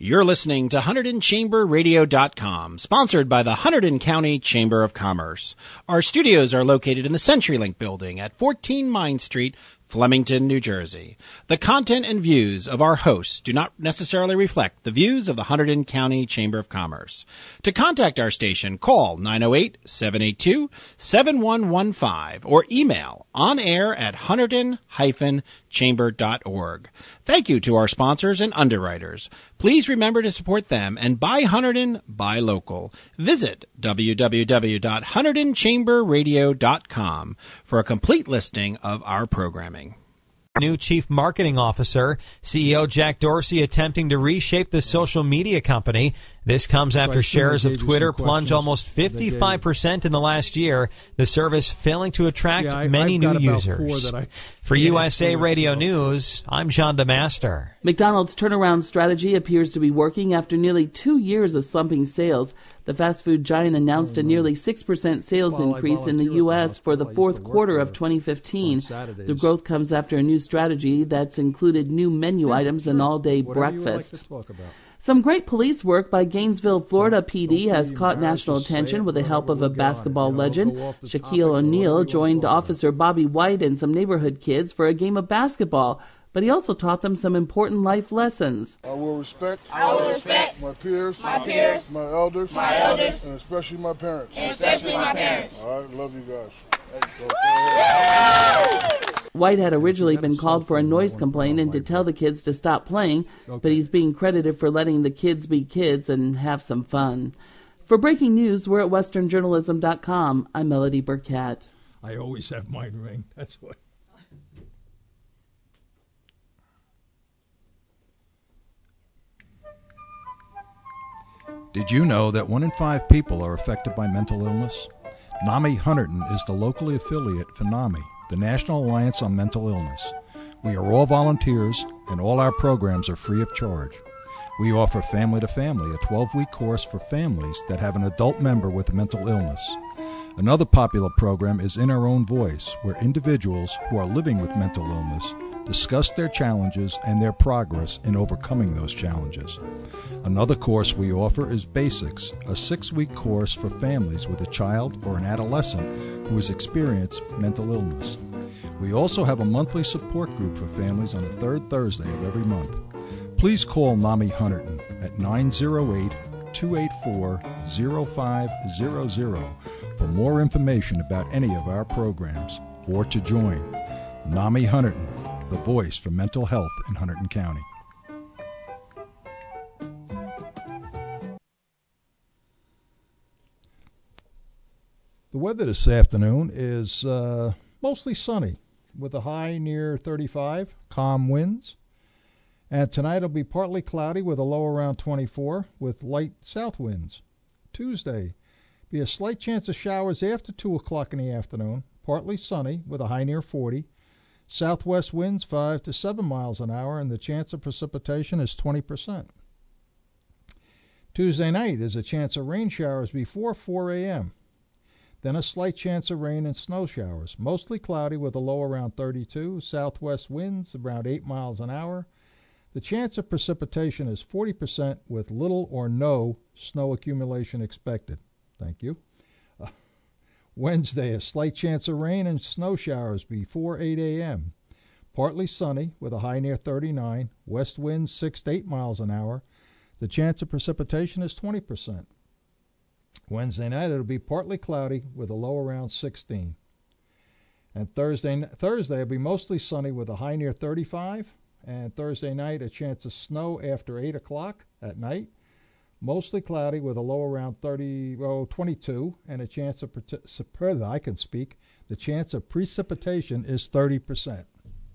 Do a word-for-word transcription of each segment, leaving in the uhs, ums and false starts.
You're listening to Hunterdon Chamber Radio dot com, sponsored by the Hunterdon County Chamber of Commerce. Our studios are located in the CenturyLink building at fourteen Mine Street, Flemington, New Jersey. The content and views of our hosts do not necessarily reflect the views of the Hunterdon County Chamber of Commerce. To contact our station, call nine oh eight, seven eight two, seven one one five or email onair at hunterdon dash chamber dot org. Thank you to our sponsors and underwriters. Please remember to support them and buy Hunterdon, buy local. Visit w w w dot hunterdon chamber radio dot com for a complete listing of our programming. New Chief Marketing Officer, C E O Jack Dorsey, attempting to reshape the social media company. This comes after shares of Twitter plunge almost fifty-five percent in the last year, the service failing to attract yeah, I, many I've new got users. I, For yeah, U S A Radio so. News, I'm John DeMaster. McDonald's turnaround strategy appears to be working after nearly two years of slumping sales. The fast food giant announced a nearly six percent sales well, increase in the U S for the fourth quarter of twenty fifteen. The growth comes after a new strategy that's included new menu yeah, items sure. and all-day Whatever breakfast. You would like to talk about. Some great police work by Gainesville, Florida P D Don't has be caught embarrassed national to say attention it, with the help of a whatever, we'll get on it. basketball You know, legend. go off the Shaquille topic, whatever you O'Neal want to joined talk about. Officer Bobby White and some neighborhood kids for a game of basketball, but he also taught them some important life lessons. I will respect, I will respect my peers, my peers, my elders, my elders, and especially my parents. and especially my parents. All right, love you guys. White had originally been called for a noise complaint and to tell the kids to stop playing, but he's being credited for letting the kids be kids and have some fun. For breaking news, we're at western journalism dot com. I'm Melody Burkett. I always have mine ring. That's why. Did you know that one in five people are affected by mental illness? NAMI Hunterdon is the locally affiliate for NAMI, the National Alliance on Mental Illness. We are all volunteers, and all our programs are free of charge. We offer Family to Family, a twelve-week course for families that have an adult member with a mental illness. Another popular program is In Our Own Voice, where individuals who are living with mental illness discuss their challenges and their progress in overcoming those challenges. Another course we offer is Basics, a six-week course for families with a child or an adolescent who has experienced mental illness. We also have a monthly support group for families on the third Thursday of every month. Please call NAMI Hunterdon at nine oh eight, two eight four, oh five hundred for more information about any of our programs or to join. NAMI Hunterdon, the voice for mental health in Hunterdon County. The weather this afternoon is uh, mostly sunny with a high near thirty-five, calm winds. And tonight it'll be partly cloudy with a low around twenty-four with light south winds. Tuesday, be a slight chance of showers after two o'clock in the afternoon, partly sunny with a high near forty. Southwest winds five to seven miles an hour, and the chance of precipitation is twenty percent. Tuesday night is a chance of rain showers before four a.m. Then a slight chance of rain and snow showers, mostly cloudy with a low around thirty-two. Southwest winds around eight miles an hour. The chance of precipitation is forty percent with little or no snow accumulation expected. Thank you. Uh, Wednesday, a slight chance of rain and snow showers before eight a.m. Partly sunny with a high near thirty-nine. West winds six to eight miles an hour. The chance of precipitation is twenty percent. Wednesday night, it'll be partly cloudy with a low around sixteen. And Thursday, Thursday will be mostly sunny with a high near thirty-five. And Thursday night, a chance of snow after eight o'clock at night. Mostly cloudy with a low around thirty, oh, twenty-two, and a chance of, I can speak, the chance of precipitation is thirty percent.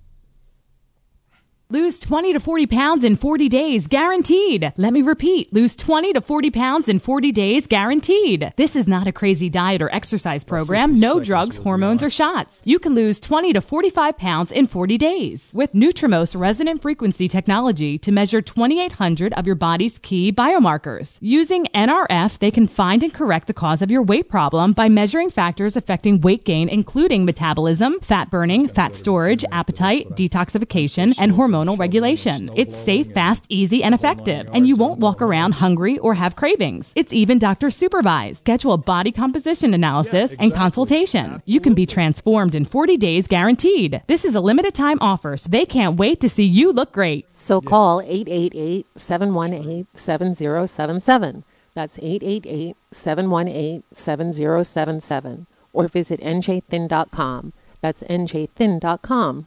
Lose twenty to forty pounds in forty days, guaranteed. Let me repeat, lose twenty to forty pounds in forty days, guaranteed. This is not a crazy diet or exercise program. No drugs, hormones, or shots. You can lose twenty to forty-five pounds in forty days with Nutrimos resonant frequency technology to measure twenty-eight hundred of your body's key biomarkers. Using N R F, they can find and correct the cause of your weight problem by measuring factors affecting weight gain, including metabolism, fat burning, fat storage, appetite, detoxification, and hormone hormonal regulation. It's safe, fast, easy, and effective, and you won't walk around hungry or have cravings. It's even doctor supervised. Schedule a body composition analysis and consultation. You can be transformed in forty days guaranteed. This is a limited time offer, so they can't wait to see you look great. So call eight eight eight, seven one eight, seven zero seven seven. That's eight eight eight, seven one eight, seven zero seven seven. Or visit N J thin dot com. That's N J thin dot com.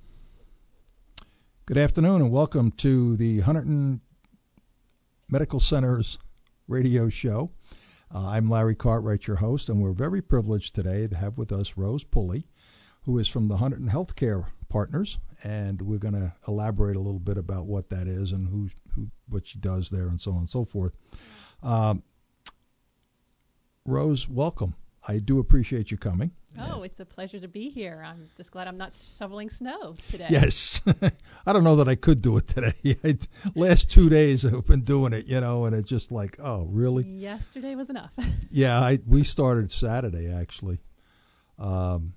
Good afternoon and welcome to the Hunterdon Medical Center's radio show. Uh, I'm Larry Cartwright, your host, and we're very privileged today to have with us Rose Pulley, who is from the Hunterdon Healthcare Partners, and we're going to elaborate a little bit about what that is and who, who what she does there and so on and so forth. Um, Rose, welcome. I do appreciate you coming. Oh, it's a pleasure to be here. I'm just glad I'm not shoveling snow today. Yes. I don't know that I could do it today. I, last two days I've been doing it, you know, and it's just like, oh, really? Yesterday was enough. Yeah, I we started Saturday, actually. Um,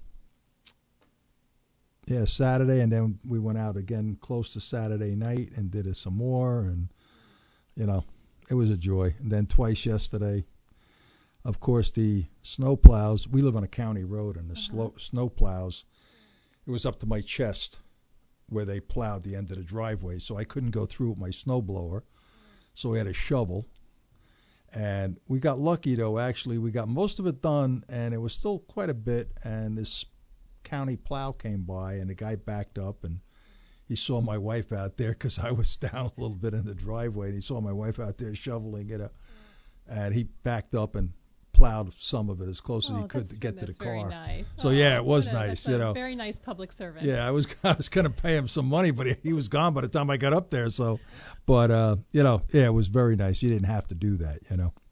yeah, Saturday, and then we went out again close to Saturday night and did it some more, and, you know, it was a joy. And then twice yesterday. Of course, the snow plows, we live on a county road, and the uh-huh. slow, snow plows, it was up to my chest where they plowed the end of the driveway, so I couldn't go through with my snow blower, so we had a shovel. And we got lucky, though, actually. We got most of it done, and it was still quite a bit, and this county plow came by, and the guy backed up, and he saw my wife out there because I was down a little bit in the driveway, and he saw my wife out there shoveling it up, and he backed up and plowed some of it as close oh, as he could to get to the car. Very nice. So oh, yeah, it was a, nice. You you know, very nice public service. Yeah, I was I was going to pay him some money, but he, he was gone by the time I got up there. So, but uh, you know, yeah, it was very nice. You didn't have to do that. You know.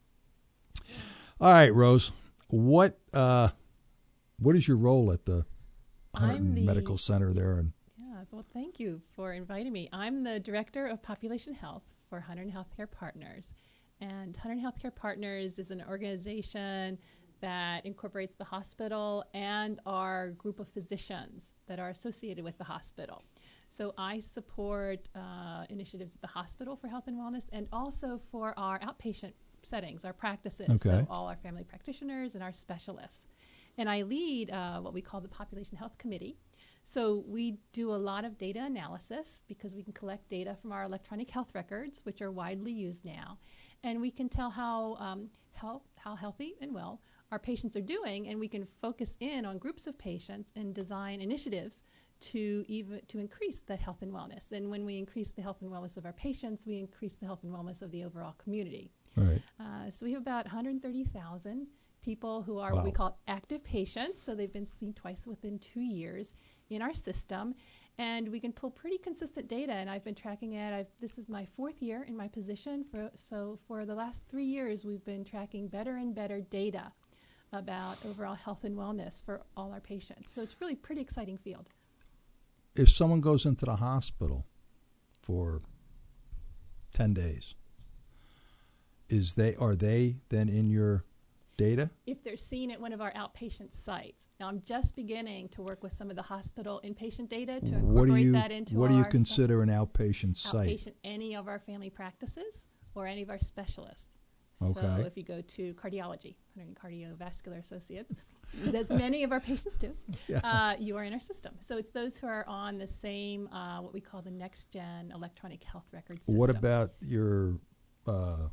All right, Rose. What uh, what is your role at the Hunterdon the, Medical Center there? And yeah, well, thank you for inviting me. I'm the director of population health for Hunterdon Healthcare Partners. And Hunterdon Healthcare Partners is an organization that incorporates the hospital and our group of physicians that are associated with the hospital. So I support uh, initiatives at the hospital for health and wellness and also for our outpatient settings, our practices, okay. So all our family practitioners and our specialists. And I lead uh, what we call the Population Health Committee. So we do a lot of data analysis because we can collect data from our electronic health records, which are widely used now. And we can tell how, um, health, how healthy and well our patients are doing, and we can focus in on groups of patients and design initiatives to even to increase that health and wellness. And when we increase the health and wellness of our patients, we increase the health and wellness of the overall community. right. Uh, so we have about one hundred thirty thousand people who are Wow. what we call active patients. So they've been seen twice within two years in our system. And we can pull pretty consistent data, and I've been tracking it. I've, this is my fourth year in my position. For, so for the last three years, we've been tracking better and better data about overall health and wellness for all our patients. So it's really a pretty exciting field. If someone goes into the hospital for ten days, is they are they then in your data? If they're seen at one of our outpatient sites. Now, I'm just beginning to work with some of the hospital inpatient data to incorporate what do you, that into what our do you consider an outpatient site? Outpatient, any of our family practices or any of our specialists. Okay. So if you go to cardiology, Hunterdon Cardiovascular Associates, as many of our patients do, Yeah. uh, you are in our system. So it's those who are on the same, uh, what we call the next-gen electronic health record system. What about your, uh,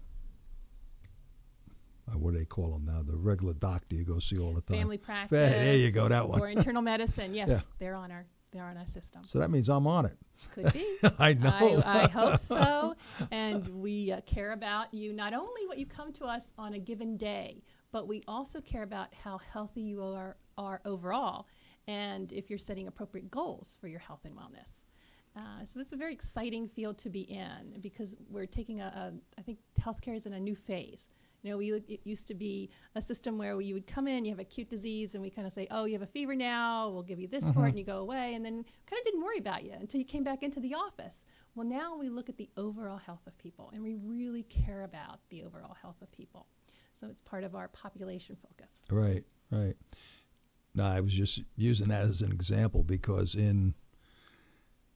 uh, what do they call them now? The regular doctor you go see all the time. Family practice. There you go, that one. Or internal medicine. Yes, Yeah. they're on our they're on our system. So that means I'm on it. Could be. I know. I, I hope so. And we uh, care about you, not only what you come to us on a given day, but we also care about how healthy you are, are overall, and if you're setting appropriate goals for your health and wellness. Uh, so it's a very exciting field to be in because we're taking a, a I think healthcare is in a new phase. You know, we, it used to be a system where you would come in, you have acute disease, and we kind of say, oh, you have a fever now, we'll give you this Mm-hmm. for it, and you go away, and then kind of didn't worry about you until you came back into the office. Well, now we look at the overall health of people, and we really care about the overall health of people. So it's part of our population focus. Right, right. No, I was just using that as an example because in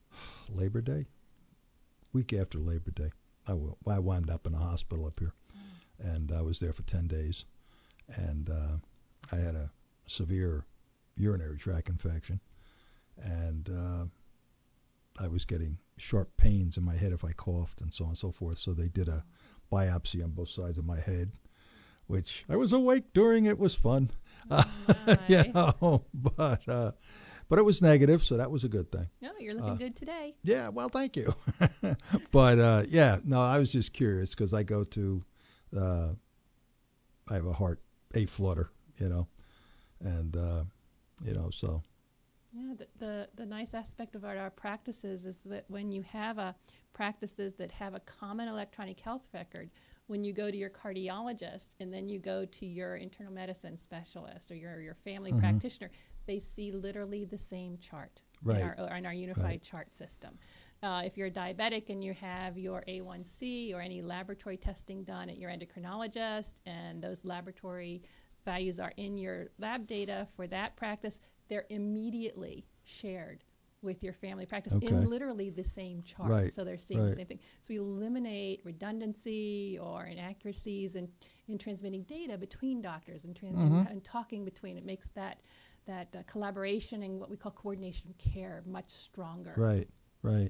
Labor Day, week after Labor Day. I, w- I wound up in a hospital up here, and I was there for ten days, and uh, I had a severe urinary tract infection, and uh, I was getting sharp pains in my head if I coughed and so on and so forth. So they did a biopsy on both sides of my head, which I was awake during. It was fun, uh, you know, but uh, but it was negative, so that was a good thing. No, you're looking uh, good today. Yeah, well, thank you. But uh, yeah, no, I was just curious because I go to, uh, I have a heart a flutter, you know, and uh, you know, so. Yeah, the, the the nice aspect of our, our practices is that when you have a practices that have a common electronic health record, when you go to your cardiologist and then you go to your internal medicine specialist or your your family mm-hmm. practitioner, they see literally the same chart right. in, our, in our unified right. chart system. Uh, if you're a diabetic and you have your A one C or any laboratory testing done at your endocrinologist and those laboratory values are in your lab data for that practice, they're immediately shared with your family practice okay. in literally the same chart. Right. So they're seeing right. the same thing. So we eliminate redundancy or inaccuracies in, in transmitting data between doctors and, trans- mm-hmm. and, and talking between. It makes that that uh, collaboration and what we call coordination of care much stronger. Right, right.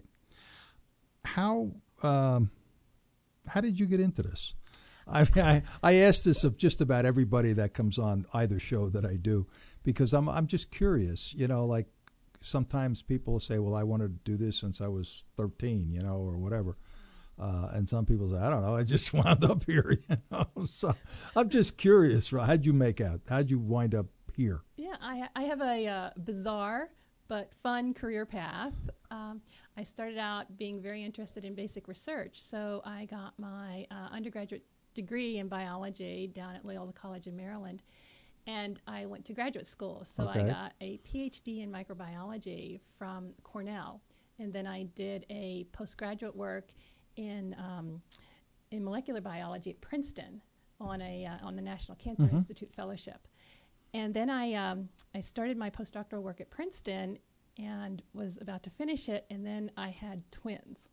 How um, how did you get into this? I, I I ask this of just about everybody that comes on either show that I do, because I'm I'm just curious. You know, like sometimes people say, "Well, I wanted to do this since I was thirteen," you know, or whatever. Uh, and some people say, "I don't know, I just wound up here." You know, so I'm just curious. Right? How'd you make out? How'd you wind up here? Yeah, I I have a uh, bizarre but fun career path. Um, I started out being very interested in basic research, so I got my uh, undergraduate degree in biology down at Loyola College in Maryland, and I went to graduate school. So okay. I got a P H D in microbiology from Cornell, and then I did a postgraduate work in um, in molecular biology at Princeton on a uh, on the National Cancer mm-hmm. Institute fellowship. And then I um, I started my postdoctoral work at Princeton and was about to finish it, and then I had twins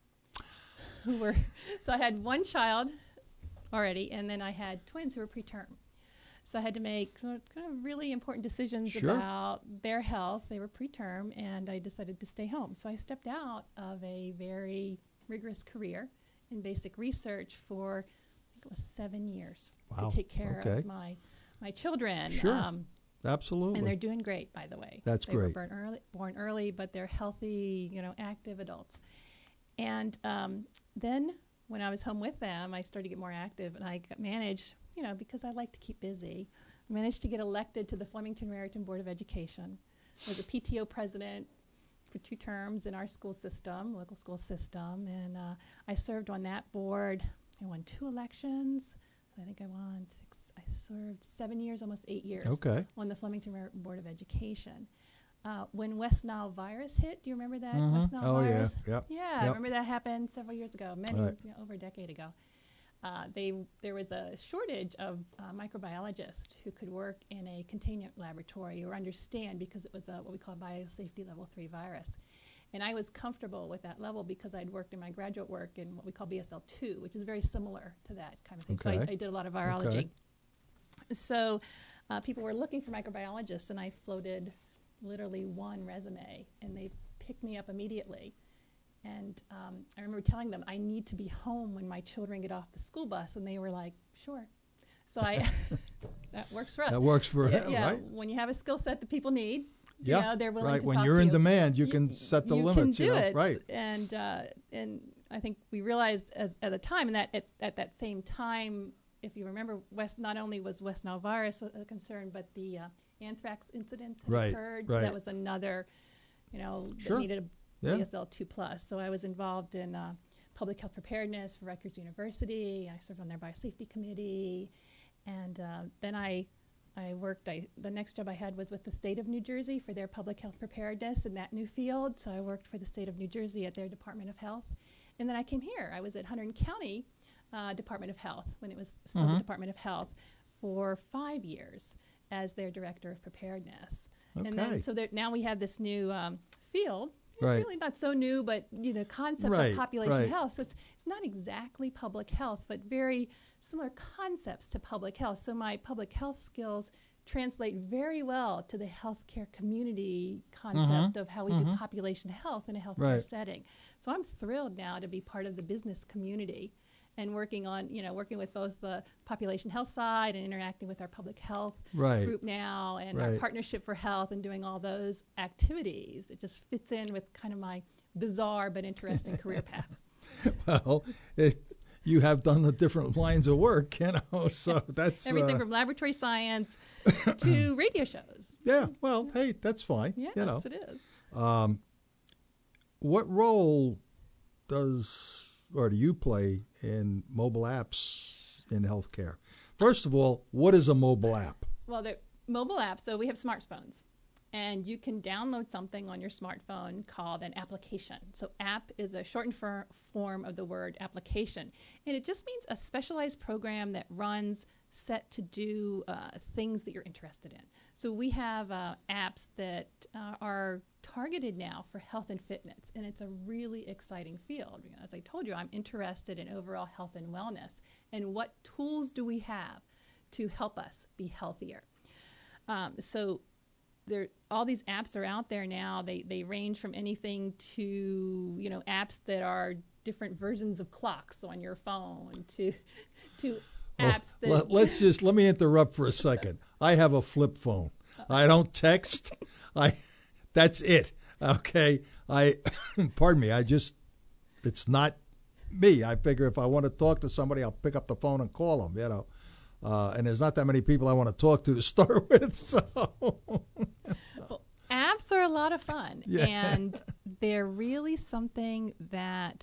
who were so I had one child already, and then I had twins who were preterm. So I had to make kind of really important decisions sure. about their health. They were preterm, and I decided to stay home. So I stepped out of a very rigorous career in basic research for, I think it was seven years wow. to take care okay. of my my children. Sure, um, absolutely. And they're doing great, by the way. That's they great. They were born early, born early, but they're healthy, you know, active adults. And um, then when I was home with them, I started to get more active, and I got managed, you know, because I like to keep busy, I managed to get elected to the Flemington-Raritan Board of Education. I was a P T O president for two terms in our school system, local school system, and uh, I served on that board. I won two elections. I think I won six. I served seven years, almost eight years okay. on the Flemington-Raritan Board of Education. Uh, when West Nile virus hit, do you remember that? Mm-hmm. West Nile oh, virus? yeah. Yep. Yeah, yep. I remember that happened several years ago, many, right. you know, over a decade ago. Uh, they there was a shortage of uh, microbiologists who could work in a containment laboratory or understand, because it was a, what we call biosafety level three virus. And I was comfortable with that level because I'd worked in my graduate work in what we call B S L two, which is very similar to that kind of thing. Okay. So I, I did a lot of virology. Okay. So uh, people were looking for microbiologists, and I floated literally one resume, and they picked me up immediately. And um, I remember telling them, I need to be home when my children get off the school bus, and they were like, sure. So I, that works for us. That works for yeah, him, yeah, right? When you have a skill set that people need, yeah, you know, they're willing right. to When talk you're to in you. demand, you Y- can set the you limits, can you do know, it. right? And uh, and I think we realized as at the time, and that at, at that same time, if you remember, West not only was West Nile virus a concern, but the uh, anthrax incidents had Right, occurred. So right. that was another, you know, Sure. that needed a Yeah. B S L two plus. So I was involved in uh, public health preparedness for Rutgers University. I served on their biosafety committee, and uh, then I. I worked, I, the next job I had was with the state of New Jersey for their public health preparedness in that new field. So I worked for the state of New Jersey at their Department of Health. And then I came here. I was at Hunterdon County uh, Department of Health when it was still Mhm. the Department of Health for five years as their director of preparedness. And Okay. then, so there, now we have this new um, field, Right. Really not so new, but you know, concept Right, of population right. health. So it's it's not exactly public health, but very similar concepts to public health. So my public health skills translate very well to the healthcare community concept of how we do population health in a healthcare Right. setting. So I'm thrilled now to be part of the business community and working on, you know, working with both the population health side and interacting with our public health Right. group now and our Right. partnership for health and doing all those activities. It just fits in with kind of my bizarre but interesting career path. Well, it, you have done the different lines of work, you know, so that's Everything uh, from laboratory science to radio shows. yeah. Well, hey, that's fine. Yes, you know, it is. what role does or do you play in mobile apps in healthcare? First of all, what is a mobile app? Well, the mobile apps, so we have smartphones. And you can download something on your smartphone called an application. So app is a shortened for, form of the word application. And it just means a specialized program that runs set to do uh, things that you're interested in. So we have uh, apps that uh, are targeted now for health and fitness. And it's a really exciting field. You know, as I told you, I'm interested in overall health and wellness. And what tools do we have to help us be healthier? Um, so There, all these apps are out there now. They they range from anything to, you know, apps that are different versions of clocks on your phone to to apps well, that. let, let's just let me interrupt for a second. I have a flip phone. I don't text. I that's it. Okay. I pardon me. I just it's not me. I figure if I want to talk to somebody, I'll pick up the phone and call them. You know. Uh, and there's not that many people I want to talk to to start with. So, Well, apps are a lot of fun, Yeah. and they're really something that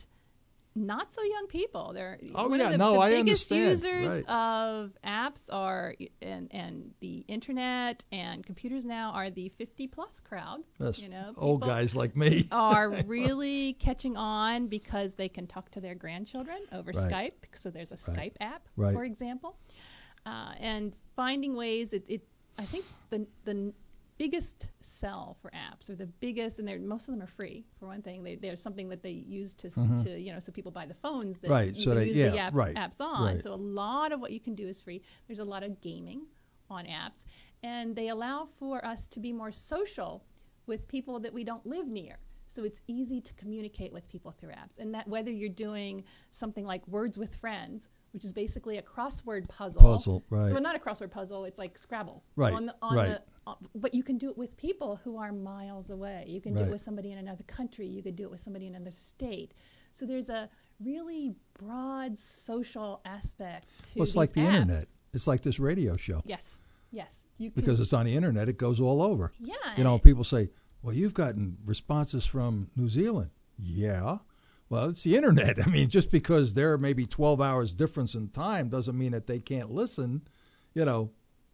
not so young people. They're Oh, one yeah, of the, no, the I biggest understand. users Right. of apps are and and the internet and computers now are the fifty plus crowd. that's You know, old people guys like me. are really catching on because they can talk to their grandchildren over Right. Skype. So there's a Right. Skype app, Right. for example, uh, and finding ways. It, it I think the the biggest sell for apps, or the biggest, and they're most of them are free. For one thing, they, they're something that they use to s to you know, so people buy the phones that Right, you so can they- use yeah, the app, right, apps on. right. So a lot of what you can do is free. There's a lot of gaming on apps, and they allow for us to be more social with people that we don't live near. So it's easy to communicate with people through apps. And that whether you're doing something like Words with Friends, which is basically a crossword puzzle. Puzzle, right. Well, not a crossword puzzle, it's like Scrabble. Right, On the, on right. The, uh, but you can do it with people who are miles away. You can do Right. it with somebody in another country. You could do it with somebody in another state. So there's a really broad social aspect to Well, it's these like the apps. internet. It's like this radio show. Yes, yes. You can, Because it's on the internet, it goes all over. yeah. You know, and people say, well, you've gotten responses from New Zealand. Yeah. Well, it's the internet. I mean, just because there may be twelve hours difference in time doesn't mean that they can't listen, you know.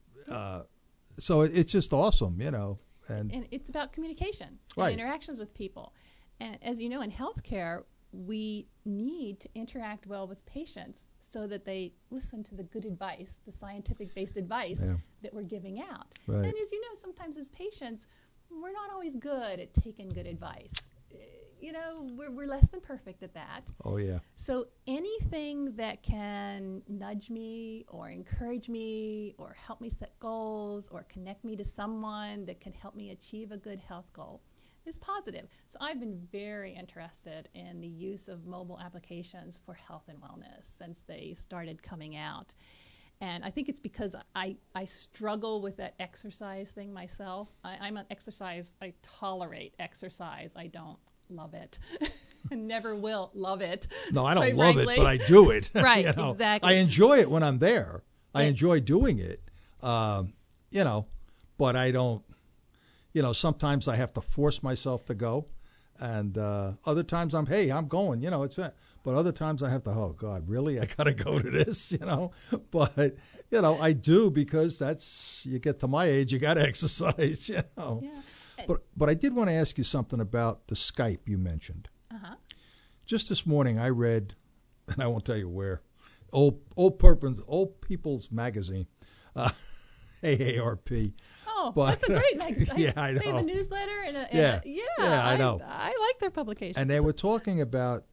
Uh, so it, it's just awesome, you know. And, and it's about communication Right. and interactions with people. And as you know, in healthcare, we need to interact well with patients so that they listen to the good advice, the scientific-based advice Yeah. that we're giving out. Right. And as you know, sometimes as patients, we're not always good at taking good advice. Uh, You know, we're, we're less than perfect at that. oh, yeah. So anything that can nudge me or encourage me or help me set goals or connect me to someone that can help me achieve a good health goal is positive. So I've been very interested in the use of mobile applications for health and wellness since they started coming out. And I think it's because I, I struggle with that exercise thing myself. I, I'm an exercise, I tolerate exercise. I don't love it. And never will love it. No, I don't quite love frankly. it, but I do it. Right, You know, exactly. I enjoy it when I'm there. I Yeah. enjoy doing it, um, you know, but I don't, you know, sometimes I have to force myself to go. And uh, other times I'm, hey, I'm going, you know, it's fine. But other times I have to, oh, God, really? I got to go to this, you know. But, you know, I do because that's, you get to my age, you got to exercise, you know. Yeah. But, but I did want to ask you something about the Skype you mentioned. Uh-huh. Just this morning I read, and I won't tell you where, Old Old Purpose, Old People's Magazine, uh, A A R P. Oh, know. But, That's a great magazine. Yeah, I know. They have a newsletter and a, and Yeah. a, yeah. Yeah, I know. I like their publication. And they were talking about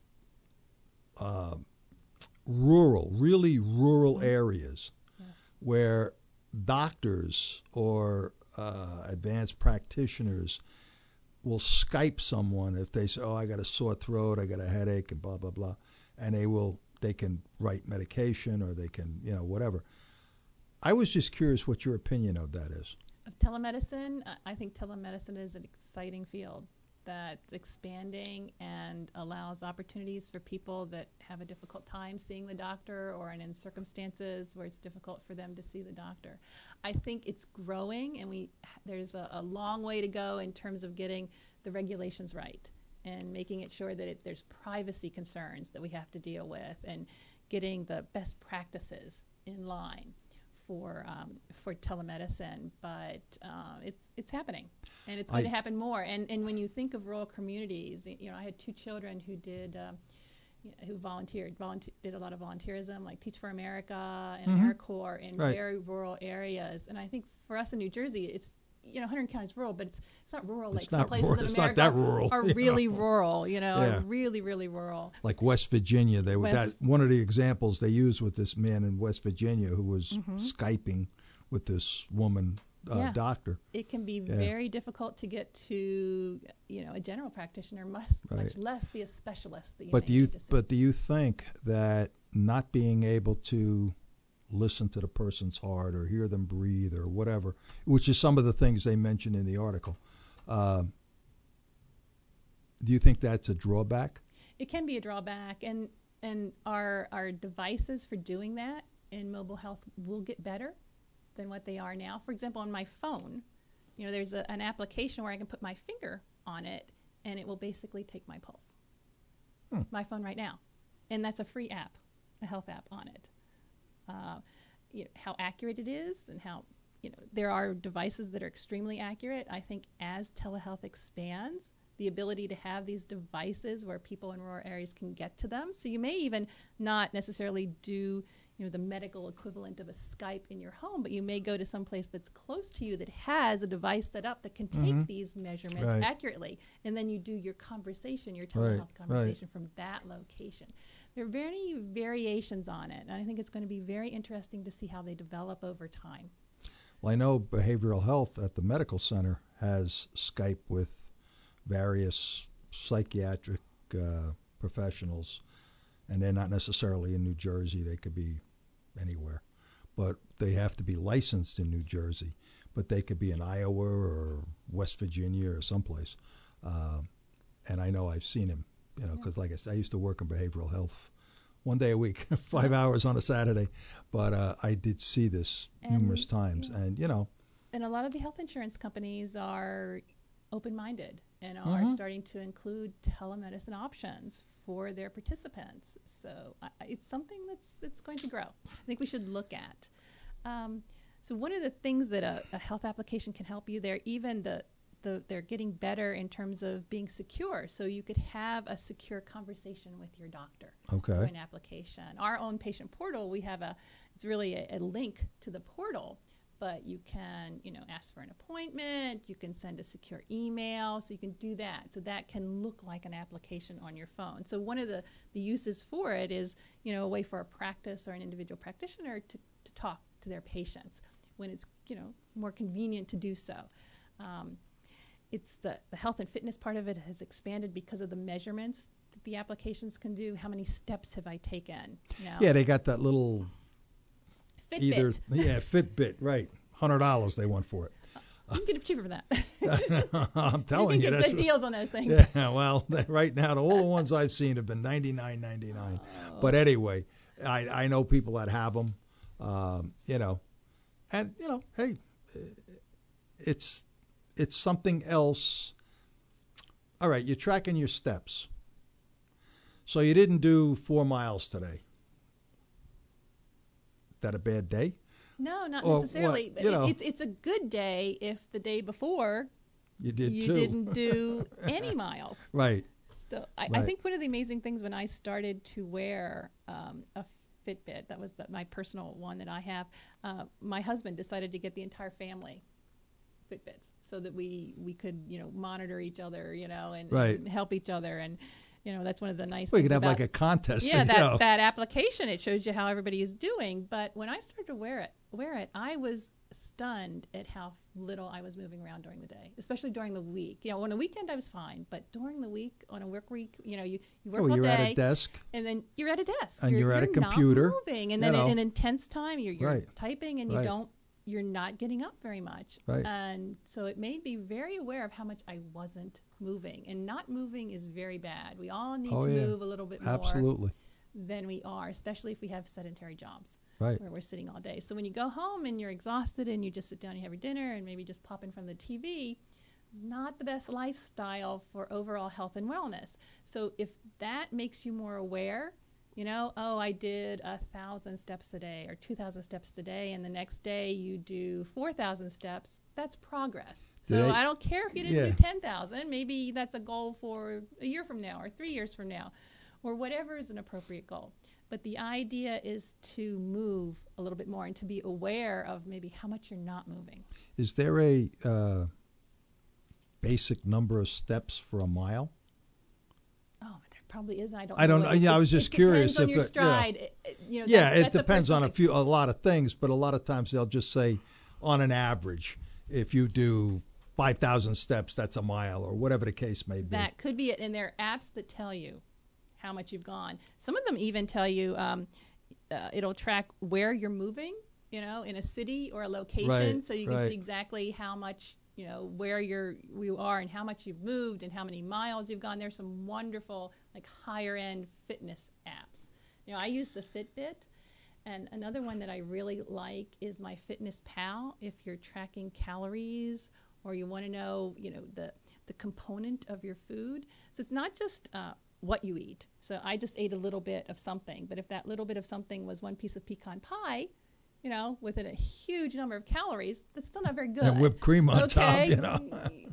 uh, rural, really rural areas Yes. where doctors or uh, advanced practitioners will Skype someone if they say, "Oh, I got a sore throat, I got a headache," and blah blah blah, and they will they can write medication or they can you know whatever. I was just curious what your opinion of that is. Of telemedicine, uh, I think telemedicine is an exciting field that's expanding and allows opportunities for people that have a difficult time seeing the doctor or in circumstances where it's difficult for them to see the doctor. I think it's growing, and we there's a, a long way to go in terms of getting the regulations right and making it sure that it, there's privacy concerns that we have to deal with and getting the best practices in line for um, for telemedicine, but uh, it's it's happening, and it's going I- to happen more. And and when you think of rural communities, y- you know, I had two children who did um, y- who volunteered, volunteer, did a lot of volunteerism, like Teach for America and Mhm. AmeriCorps in Right. very rural areas. And I think for us in New Jersey, it's you know, Hunterdon County is rural, but it's it's not rural like It's some not places rural. in It's not America that rural, are you really know. rural. You know, Yeah. are really really rural. Like West Virginia, they were West- that one of the examples they used with this man in West Virginia who was Mhm. Skyping with this woman uh, Yeah. doctor. It can be Yeah. very difficult to get to, you know, a general practitioner, much, Right. much less see a specialist that you But may do you need to see. but do you think that not being able to listen to the person's heart or hear them breathe or whatever, which is some of the things they mentioned in the article, uh, do you think that's a drawback? It can be a drawback, and and our our devices for doing that in mobile health will get better than what they are now. For example, on my phone, you know, there's a, an application where I can put my finger on it, and it will basically take my pulse. Hmm. My phone right now, and that's a free app, a health app on it. Uh, you know, how accurate it is, and how you know there are devices that are extremely accurate. I think as telehealth expands, the ability to have these devices where people in rural areas can get to them. So you may even not necessarily do, you know, the medical equivalent of a Skype in your home, but you may go to some place that's close to you that has a device set up that can take Mhm. these measurements Right. accurately, and then you do your conversation, your Right, telehealth right. conversation from that location. There are very variations on it, and I think it's going to be very interesting to see how they develop over time. Well, I know behavioral health at the medical center has Skype with various psychiatric uh, professionals, and they're not necessarily in New Jersey. They could be anywhere, but they have to be licensed in New Jersey. But they could be in Iowa or West Virginia or someplace. Uh, and I know I've seen him, you know, because like I said, I used to work in behavioral health one day a week, five hours on a Saturday. But uh, I did see this And, numerous times, yeah. and you know, And a lot of the health insurance companies are open-minded and are Mhm. starting to include telemedicine options for their participants. So I, I- it's something that's that's going to grow. I think we should look at. Um, so one of the things that a, a health application can help you there, even the the they're getting better in terms of being secure. So you could have a secure conversation with your doctor Okay. through an application. Our own patient portal, we have a it's really a, a link to the portal. But you can, you know, ask for an appointment. You can send a secure email, so you can do that. So that can look like an application on your phone. So one of the, the uses for it is, you know, a way for a practice or an individual practitioner to, to talk to their patients when it's, you know, more convenient to do so. Um, it's the, the health and fitness part of it has expanded because of the measurements that the applications can do. How many steps have I taken? You know, yeah, they got that little Fitbit. either yeah Fitbit, right? Hundred dollars they want for it. You can get it cheaper for that. I'm telling you you, can get that's good what- deals on those things. Yeah, well, right now, all the ones I've seen have been ninety-nine ninety-nine. But anyway, I, I know people that have them, um, you know, and, you know, hey, it's it's something else. All right, you're tracking your steps. So you didn't do four miles today. That a bad day? No, not Or what, necessarily. you It- know. it's it's a good day if the day before You did you too. didn't do any miles. Right. So I, I Right. think one of the amazing things when I started to wear um, a Fitbit, that was the, my personal one that I have, uh, my husband decided to get the entire family Fitbits so that we, we could, you know, monitor each other, you know, and, right. and help each other. And, you know, that's one of the nice well, things you could have about, like a contest. Yeah, that, you know. that application, it shows you how everybody is doing. But when I started to wear it, wear it, I was stunned at how little I was moving around during the day, especially during the week. You know, on a weekend I was fine, but during the week, on a work week, you know, you, you work oh, all you're day. at a desk. And then you're at a desk. And you're, you're at you're a computer. Not moving. And then you know. in an intense time, you're, you're right. typing and you right. don't, you're not getting up very much. Right. And so it made me very aware of how much I wasn't moving. And not moving is very bad. We all need oh, to yeah. move a little bit Absolutely. more than we are, especially if we have sedentary jobs. Right. Where we're sitting all day. So when you go home and you're exhausted and you just sit down and you have your dinner and maybe just pop in front of the T V, not the best lifestyle for overall health and wellness. So if that makes you more aware, you know, oh, I did a thousand steps a day or two thousand steps a day, and the next day you do four thousand steps, that's progress. So They, I don't care if you didn't yeah. do ten thousand. Maybe that's a goal for a year from now or three years from now or whatever is an appropriate goal. But the idea is to move a little bit more and to be aware of maybe how much you're not moving. Is there a uh, basic number of steps for a mile? Oh, but there probably is. I don't. I don't know. know. Yeah, it, I was just it curious depends on if your it, you know. stride. It, it, you know, Yeah, that's, it that's depends a on a personal- few, a lot of things, but a lot of times they'll just say, on an average, if you do five thousand steps, that's a mile, or whatever the case may be. That could be it, and there are apps that tell you how much you've gone. Some of them even tell you um, uh, it'll track where you're moving, you know, in a city or a location, Right, so you can right. see exactly how much, you know, where you're you are and how much you've moved and how many miles you've gone. There's some wonderful, like, higher end fitness apps. You know, I use the Fitbit, and another one that I really like is my Fitness Pal. If you're tracking calories or you want to know, you know, the the component of your food, so it's not just uh, what you eat. So I just ate a little bit of something, but if that little bit of something was one piece of pecan pie, you know, with a huge number of calories, that's still not very good. And whipped cream on okay? top, you know.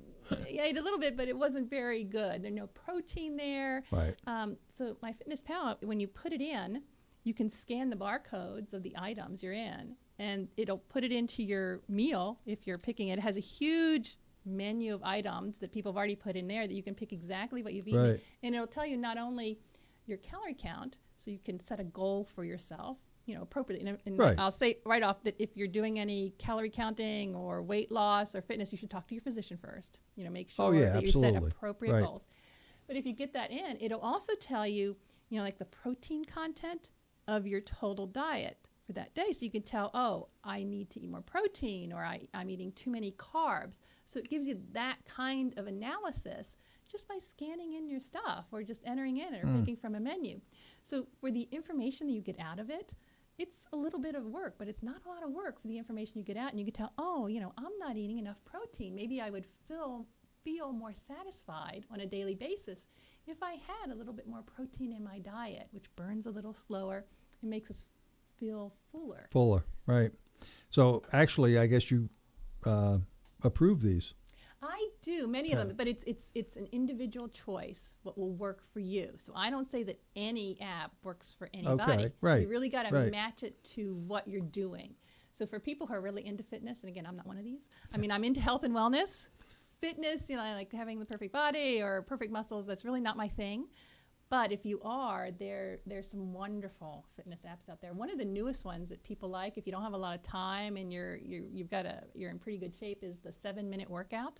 I ate a little bit, but it wasn't very good. There's no protein there. Right. Um, so my Fitness Pal, when you put it in, you can scan the barcodes of the items you're in, and it'll put it into your meal if you're picking it. It has a huge menu of items that people have already put in there that you can pick exactly what you've eaten. Right. And it'll tell you not only your calorie count, so you can set a goal for yourself, you know, appropriately. And, and Right. I'll say right off that if you're doing any calorie counting or weight loss or fitness, you should talk to your physician first. You know, make sure Oh, yeah, that you set absolutely. appropriate Right. goals. But if you get that in, it'll also tell you, you know, like the protein content of your total diet for that day. So you can tell, oh, I need to eat more protein, or I, I'm eating too many carbs. So it gives you that kind of analysis just by scanning in your stuff or just entering in it or Mm. picking from a menu. So for the information that you get out of it, it's a little bit of work, but it's not a lot of work for the information you get out. And you can tell, oh, you know, I'm not eating enough protein. Maybe I would feel feel more satisfied on a daily basis if I had a little bit more protein in my diet, which burns a little slower and makes us feel fuller. Fuller, right. So actually, I guess you uh, approve these. I do, many Yeah. of them, but it's it's it's an individual choice what will work for you. So I don't say that any app works for anybody. Okay, right, You really got to right. match it to what you're doing. So for people who are really into fitness, and again, I'm not one of these. I mean, I'm into health and wellness. Fitness, you know, I like having the perfect body or perfect muscles. That's really not my thing. But if you are, there there's some wonderful fitness apps out there. One of the newest ones that people like, if you don't have a lot of time and you're you're you've got a you're in pretty good shape, is the seven minute workout.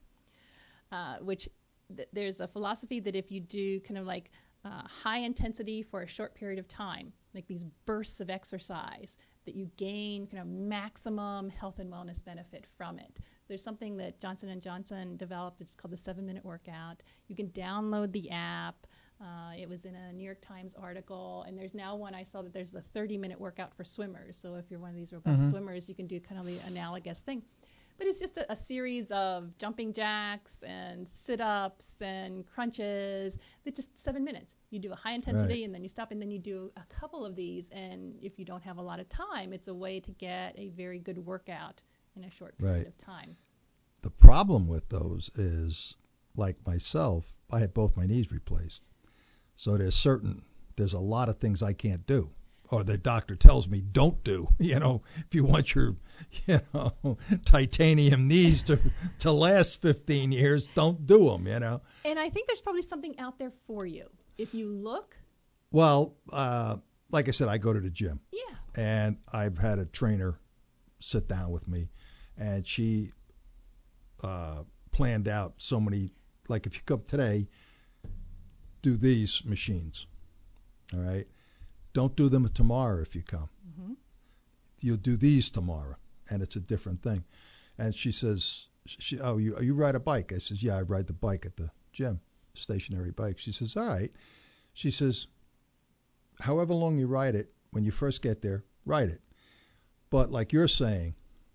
Uh, which th- there's a philosophy that if you do kind of like uh, high intensity for a short period of time, like these bursts of exercise, that you gain kind of maximum health and wellness benefit from it. There's something that Johnson and Johnson developed. It's called the seven minute workout. You can download the app. Uh, it was in a New York Times article, and there's now one I saw that there's the thirty minute workout for swimmers. So if you're one of these robust Mhm. swimmers, you can do kind of the analogous thing. But it's just a, a series of jumping jacks and sit-ups and crunches. They're just seven minutes. You do a high intensity, Right. and then you stop, and then you do a couple of these. And if you don't have a lot of time, it's a way to get a very good workout in a short period Right. of time. The problem with those is, like myself, I had both my knees replaced. So there's certain, there's a lot of things I can't do. or the doctor tells me don't do. You know, if you want your, you know, titanium knees to to last fifteen years, don't do them. You know. And I think there's probably something out there for you if you look. Well, uh, like I said, I go to the gym. Yeah. And I've had a trainer sit down with me, and she uh, planned out so many. Like if you come today, do these machines. All right. Don't do them tomorrow if you come. Mm-hmm. You'll do these tomorrow, and it's a different thing. And she says, she, "Oh, you you ride a bike?" I says, "Yeah, I ride the bike at the gym, stationary bike." She says, "All right." She says, "However long you ride it, when you first get there, ride it. But like you're saying,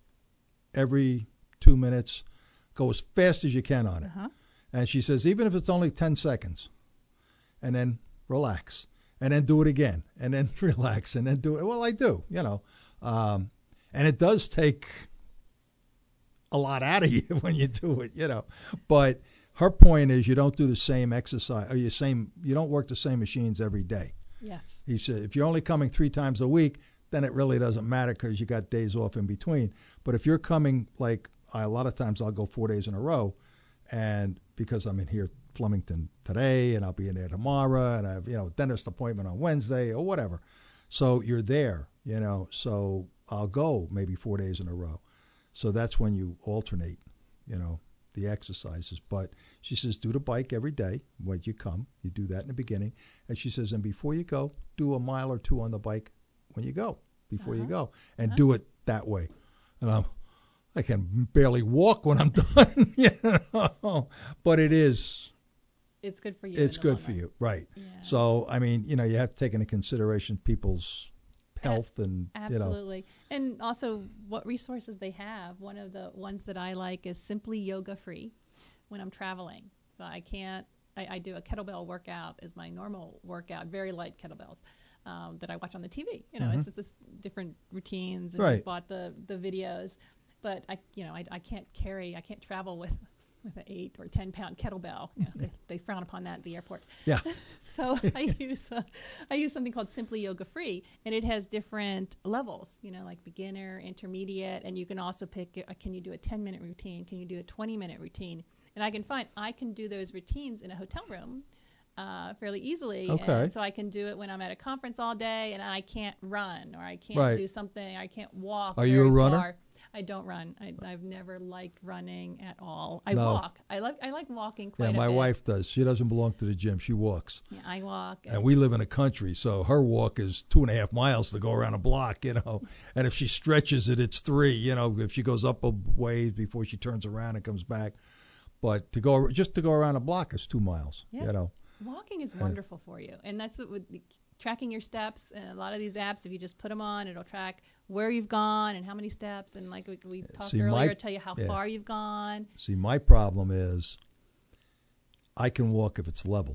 every two minutes, go as fast as you can on it." Uh-huh. And she says, even if it's only ten seconds, and then relax, and then do it again, and then relax, and then do it. Well, I do, you know. Um, and it does take a lot out of you when you do it, you know. But her point is you don't do the same exercise, or you same you don't work the same machines every day. Yes. He said, if you're only coming three times a week, then it really doesn't matter because you got days off in between. But if you're coming, like I, a lot of times I'll go four days in a row, and because I'm in here Flemington today, and I'll be in there tomorrow, and I have, you know, dentist appointment on Wednesday or whatever. So you're there, you know, so I'll go maybe four days in a row. So that's when you alternate, you know, the exercises. But she says, do the bike every day when you come. You do that in the beginning. And she says, and before you go, do a mile or two on the bike when you go, before uh-huh. you go, and uh-huh. do it that way. And I'm, I can barely walk when I'm done, you know, but it is. It's good for you. It's good for you, right? Yeah. So I mean, you know, you have to take into consideration people's health and absolutely, you know. And also what resources they have. One of the ones that I like is Simply Yoga Free when I'm traveling. So I can't. I, I do a kettlebell workout as my normal workout, very light kettlebells. Um, that I watch on the T V. You know, mm-hmm. it's just this different routines, and right. I bought the the videos. But I, you know, I, I can't carry, I can't travel with, with an eight or ten pound kettlebell. You know, they, they frown upon that at the airport. Yeah. So I use, uh, I use something called Simply Yoga Free, and it has different levels. You know, like beginner, intermediate, and you can also pick. Uh, can you do a ten minute routine? Can you do a twenty minute routine? And I can find I can do those routines in a hotel room. Uh, fairly easily, okay. And so I can do it when I'm at a conference all day, and I can't run, or I can't right. do something, I can't walk. Are you a runner? Far. I don't run. I, I've never liked running at all. I no. walk. I like I like walking quite yeah, a bit. my wife does. She doesn't belong to the gym. She walks. Yeah, I walk. And, and we live in a country, so her walk is two and a half miles to go around a block, you know. And if she stretches it, it's three, you know, if she goes up a ways before she turns around and comes back. But to go just to go around a block is two miles, yeah. you know. Walking is wonderful for you. And that's what with the, tracking your steps, and a lot of these apps, if you just put them on, it'll track where you've gone and how many steps, and like we, we talked See, earlier, my, tell you how yeah. far you've gone. See, my problem is I can walk if it's level.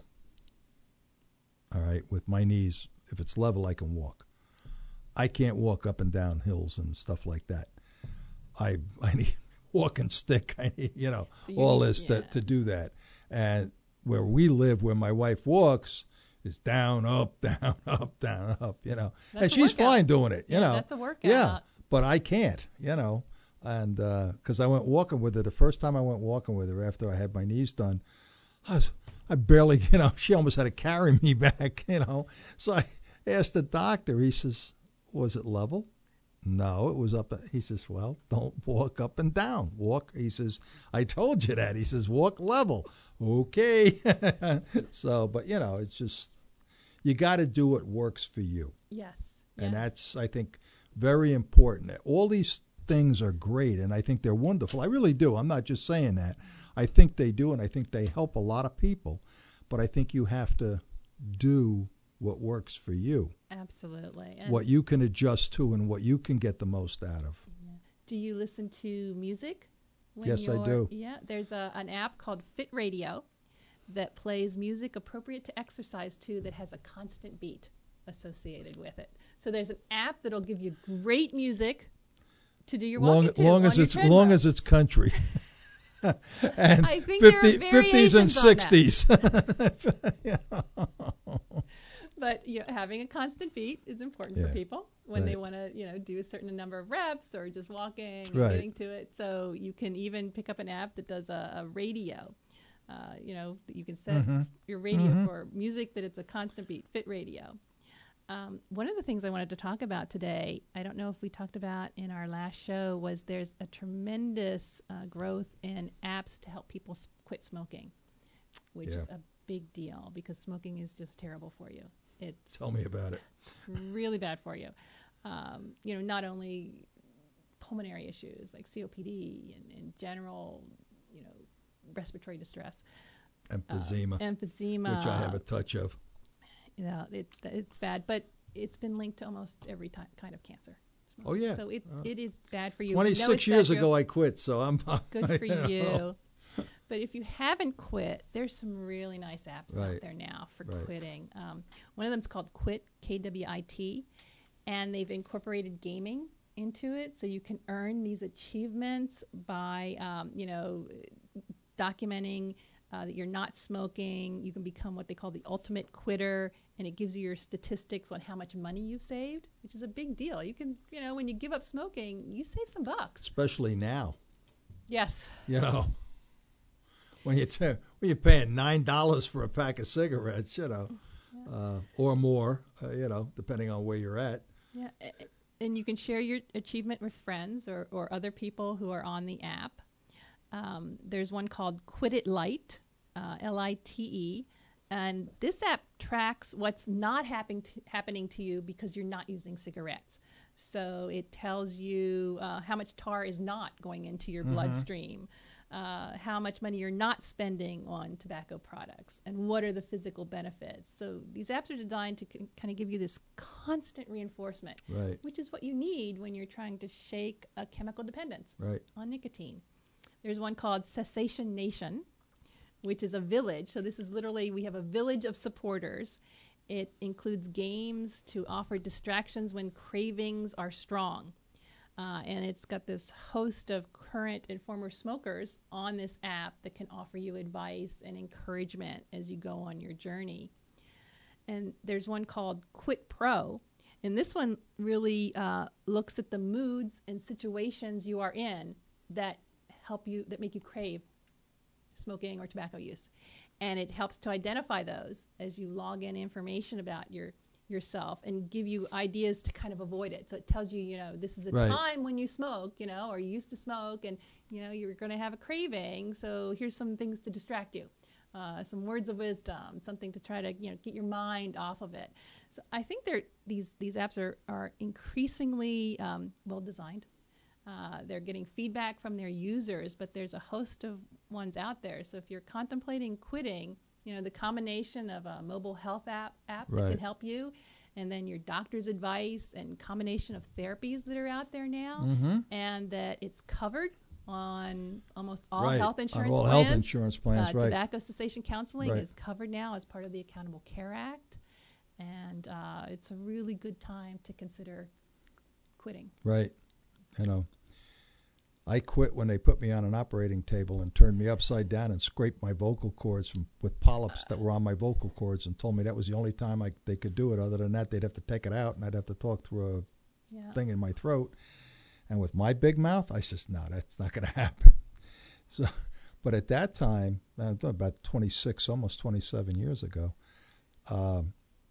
All right, with my knees, if it's level, I can walk. I can't walk up and down hills and stuff like that. I I need a walking stick. I need, you know, so you all need, this yeah. to, to do that. And where we live, where my wife walks, is down, up, down, up, down, up, you know. That's and she's fine doing it, you yeah, know. That's a workout. Yeah, but I can't, you know. And because uh, I went walking with her, the first time I went walking with her after I had my knees done, I was, I barely, you know, she almost had to carry me back, you know. So I asked the doctor, he says, was it level? No, it was up. He says, well, don't walk up and down. Walk. He says, I told you that. He says, walk level. Okay. So, but, you know, it's just, you got to do what works for you. Yes. And yes. that's, I think, very important. All these things are great, and I think they're wonderful. I really do. I'm not just saying that. I think they do, and I think they help a lot of people. But I think you have to do what works for you. Absolutely. And what you can adjust to and what you can get the most out of. Yeah. Do you listen to music? When Yes, I do. Yeah, there's a, an app called Fit Radio that plays music appropriate to exercise to that has a constant beat associated with it. So there's an app that'll give you great music to do your long, walking to. Long as it's treadmill. long as it's country. And I think fifty, there are fifties and variations on that. sixties. But you know, having a constant beat is important Yeah. for people when Right. they want to, you know, do a certain number of reps or just walking and Right. getting to it. So you can even pick up an app that does a, a radio. Uh, you know, that you can set Mm-hmm. your radio Mhm. for music that it's a constant beat, Fit Radio. Um, one of the things I wanted to talk about today, I don't know if we talked about in our last show, was there's a tremendous uh, growth in apps to help people s- quit smoking, which Yeah. is a big deal because smoking is just terrible for you. It's Tell me about it. really bad for you. Um, you know, not only pulmonary issues like C O P D and, and general, you know, respiratory distress. Emphysema, Uh, emphysema. which I have a touch of. You know, it, it's bad, but it's been linked to almost every ty- kind of cancer. Oh, yeah. So it, Uh, it is bad for you. We know it's twenty-six bad years for you. ago, I quit, so I'm Good for you. know. you. But if you haven't quit, there's some really nice apps Right. out there now for Right. quitting. Um, one of them is called Quit, K W I T, and they've incorporated gaming into it, so you can earn these achievements by, um, you know, documenting uh, that you're not smoking. You can become what they call the ultimate quitter, and it gives you your statistics on how much money you've saved, which is a big deal. You can, you know, when you give up smoking, you save some bucks. Especially now, Yes. you know, when you t- when you're paying nine dollars for a pack of cigarettes, you know, uh, or more, uh, you know, depending on where you're at. Yeah, a- a- and you can share your achievement with friends or, or other people who are on the app. Um, there's one called Quit It Lite, uh, L I T E, and this app tracks what's not happening to, happening to you because you're not using cigarettes. So it tells you uh, how much tar is not going into your Mhm. bloodstream, uh, how much money you're not spending on tobacco products, and what are the physical benefits. So these apps are designed to c- kind of give you this constant reinforcement, Right. which is what you need when you're trying to shake a chemical dependence Right. on nicotine. There's one called Cessation Nation, which is a village. So this is literally, we have a village of supporters. It includes games to offer distractions when cravings are strong. Uh, and it's got this host of current and former smokers on this app that can offer you advice and encouragement as you go on your journey. And there's one called Quit Pro. And this one really uh, looks at the moods and situations you are in that help you, that make you crave smoking or tobacco use. And it helps to identify those as you log in information about your yourself and give you ideas to kind of avoid it. So it tells you, you know, this is a Right. time when you smoke, you know, or you used to smoke and, you know, you're going to have a craving. So here's some things to distract you. Uh, some words of wisdom, something to try to, you know, get your mind off of it. So I think they're, these, these apps are, are increasingly um, well designed. Uh, they're getting feedback from their users, but there's a host of ones out there. So if you're contemplating quitting, you know, the combination of a mobile health app, app that Right. can help you, and then your doctor's advice and combination of therapies that are out there now, Mhm. and that it's covered on almost all Right, health on insurance all plans. health insurance plans, uh, right. Tobacco cessation counseling Right. is covered now as part of the Accountable Care Act, and uh, it's a really good time to consider quitting. Right. You know, I quit when they put me on an operating table and turned me upside down and scraped my vocal cords from, with polyps that were on my vocal cords and told me that was the only time I, they could do it. Other than that, they'd have to take it out and I'd have to talk through a Yeah. thing in my throat. And with my big mouth, I says, no, that's not going to happen. So, but at that time, uh, about twenty-six, almost twenty-seven years ago, um,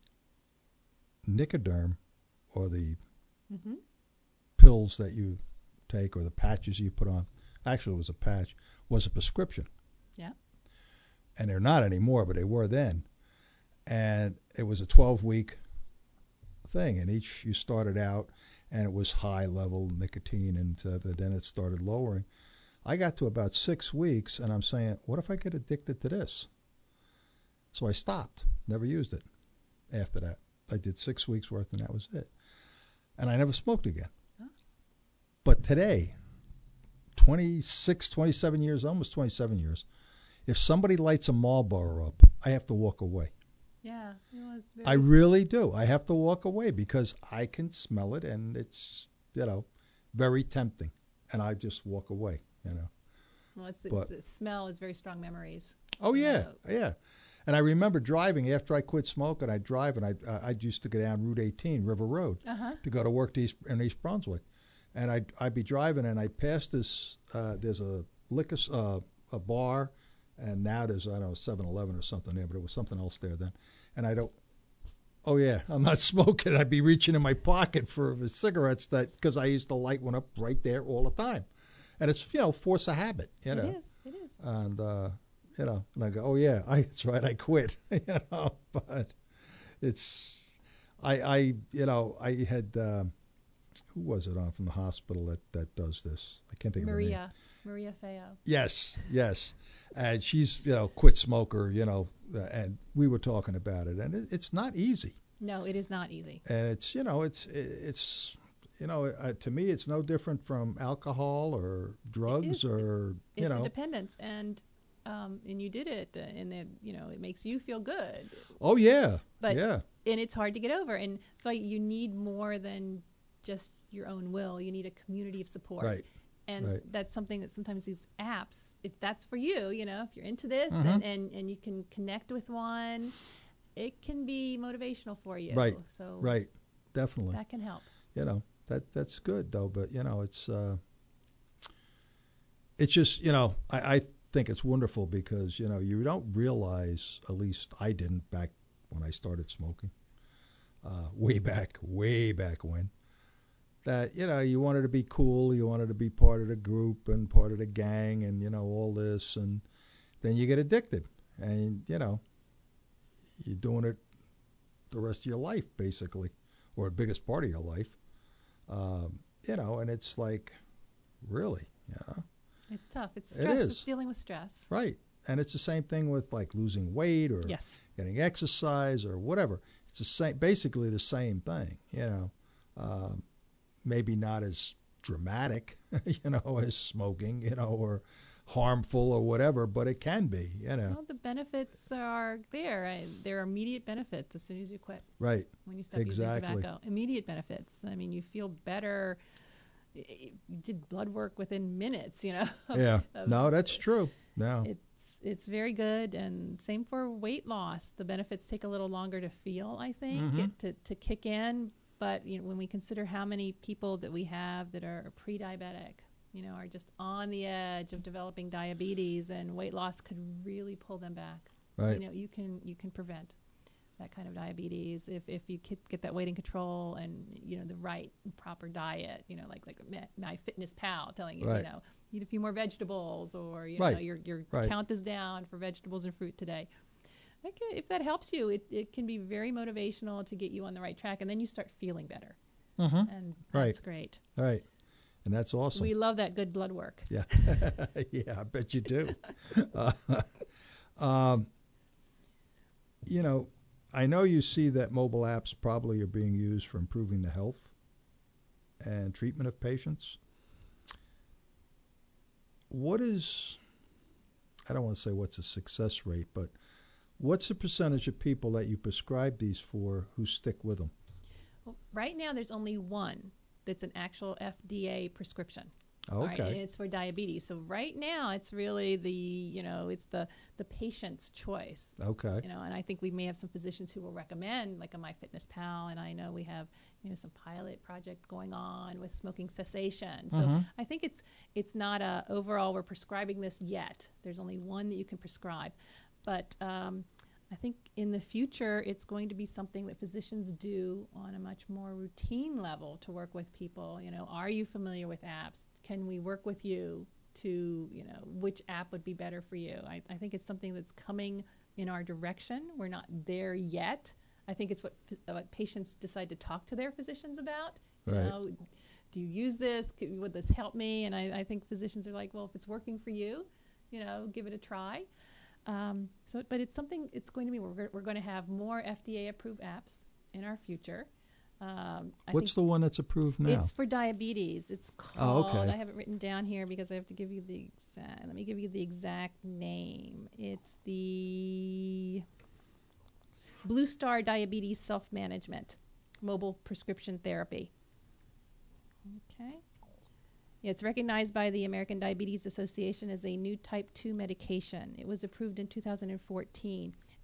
Nicoderm, or the Mm-hmm. pills that you take or the patches you put on, actually it was a patch, was a prescription. Yeah. And they're not anymore, but they were then. And it was a twelve-week thing, and each you started out, and it was high-level nicotine, and uh, then it started lowering. I got to about six weeks, and I'm saying, what if I get addicted to this? So I stopped, never used it after that. I did six weeks worth, and that was it. And I never smoked again. Huh? But today, twenty-six, twenty-seven years, almost twenty-seven years, if somebody lights a Marlboro up, I have to walk away. Yeah. It was very I really do. I have to walk away because I can smell it, and it's, you know, very tempting. And I just walk away, you know. Well, it's, But- it's, the smell is very strong memories. Oh, you yeah, know. yeah. And I remember driving after I quit smoking. I'd drive, and I uh, I used to go down Route eighteen, River Road, Uh-huh. to go to work to East, in East Brunswick. And I'd, I'd be driving, and I'd pass this, uh, there's a liquor, uh, a bar, and now there's, I don't know, seven eleven or something there, but it was something else there then. And I don't, oh yeah, I'm not smoking. I'd be reaching in my pocket for cigarettes that, because I used to light one up right there all the time. And it's, you know, force of habit, you know. It is. It is. And, uh, you know, and I go, oh yeah, I, that's right, I quit, you know, but it's, I, I, you know, I had, um, who was it on from the hospital that, that does this? I can't think Maria. of her name. Maria Feo. Yes, yes. And she's, you know, quit smoker, you know, uh, and we were talking about it, and it, it's not easy. No, it is not easy. And it's, you know, it's, it's, you know, uh, to me, it's no different from alcohol or drugs or, you it's know. a dependence, and um, and you did it, uh, and then, you know, it makes you feel good. Oh, yeah, But, yeah. And it's hard to get over, and so you need more than just your own will. You need a community of support. Right. And right. that's something that sometimes these apps, if that's for you, you know, if you're into this Mm-hmm. and, and, and you can connect with one, it can be motivational for you. Right, So right, definitely. that can help. You know, that that's good, though. But, you know, it's uh, it's just, you know, I, I think it's wonderful because, you know, you don't realize, at least I didn't back when I started smoking, uh, way back, way back when, that, you know, you wanted to be cool, you wanted to be part of the group and part of the gang and, you know, all this. And then you get addicted and, you know, you're doing it the rest of your life, basically, or the biggest part of your life. Um, you know, and it's like, really, you know. It's tough. It's It stress. is. It's dealing with stress. Right. And it's the same thing with like losing weight or Yes. getting exercise or whatever. It's the same, basically the same thing, you know. Um, maybe not as dramatic, you know, as smoking, you know, or harmful or whatever, but it can be, you know. Well, the benefits are there. I, there are immediate benefits as soon as you quit. Right. When you stop Exactly. using tobacco. Immediate benefits. I mean, you feel better. You did blood work within minutes, you know. Yeah. of- No, that's true. No. It's it's very good, and same for weight loss. The benefits take a little longer to feel, I think, Mhm. get to, to kick in. But you know, when we consider how many people that we have that are pre-diabetic, you know, are just on the edge of developing diabetes, and weight loss could really pull them back. Right. You know, you can you can prevent that kind of diabetes if, if you get, get that weight in control and, you know, the right and proper diet, you know, like like My Fitness Pal telling you, Right. you know, eat a few more vegetables, or, you Right. know, your, your Right. count is down for vegetables and fruit today. I can, if that helps you, it, it can be very motivational to get you on the right track, and then you start feeling better. Mm-hmm. And Right. that's great. Right. And that's awesome. We love that good blood work. Yeah. Yeah, I bet you do. uh, um, you know, I know you see that mobile apps probably are being used for improving the health and treatment of patients. What is, I don't want to say what's the success rate, but what's the percentage of people that you prescribe these for who stick with them? Well, right now, there's only one that's an actual F D A prescription. Okay. All right, and it's for diabetes. So right now, it's really the, you know, it's the, the patient's choice. Okay. You know, and I think we may have some physicians who will recommend, like a My Fitness Pal, and I know we have, you know, some pilot project going on with smoking cessation. So Mm-hmm. I think it's it's not a overall we're prescribing this yet. There's only one that you can prescribe, but um, I think in the future it's going to be something that physicians do on a much more routine level to work with people. You know, are you familiar with apps? Can we work with you to, you know, which app would be better for you? I, I think it's something that's coming in our direction. We're not there yet. I think it's what, what patients decide to talk to their physicians about. You Right. know, do you use this? Could, would this help me? And I, I think physicians are like, well, if it's working for you, you know, give it a try. Um, so, but it's something, it's going to be, we're, we're going to have more F D A approved apps in our future. Um, I What's the think one that's approved now? It's for diabetes. It's Oh, called, okay. I have it written down here because I have to give you the exact, let me give you the exact name. It's the Blue Star Diabetes Self-Management Mobile Prescription Therapy. Okay. Yeah, it's recognized by the American Diabetes Association as a new type two medication. It was approved in two thousand fourteen,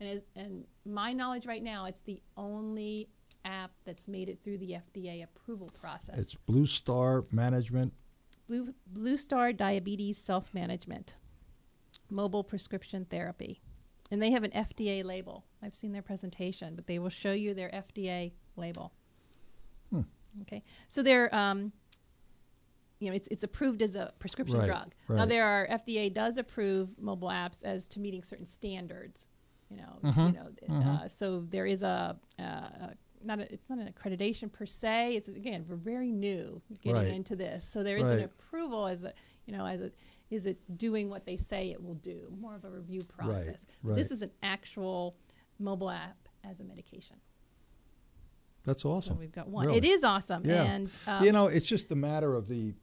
And as, and my knowledge right now, it's the only app that's made it through the F D A approval process. It's Blue Star Management. Blue Blue Star Diabetes Self-Management, Mobile Prescription Therapy. And they have an F D A label. I've seen their presentation, but they will show you their F D A label. Hmm. Okay. So they're, um, you know, it's it's approved as a prescription Right, drug. right. Now there are, F D A does approve mobile apps as to meeting certain standards, you know, Mhm, you know, mhm. uh, so there is a, uh, a not a, it's not an accreditation per se. It's, again, we're very new getting Right. into this. So there is an Right. approval as a, you know, as a, is it doing what they say it will do? More of a review process. But right. This is an actual mobile app as a medication. That's awesome. So we've got one. Really. It is awesome. Yeah. And, um, you know, it's just a matter of the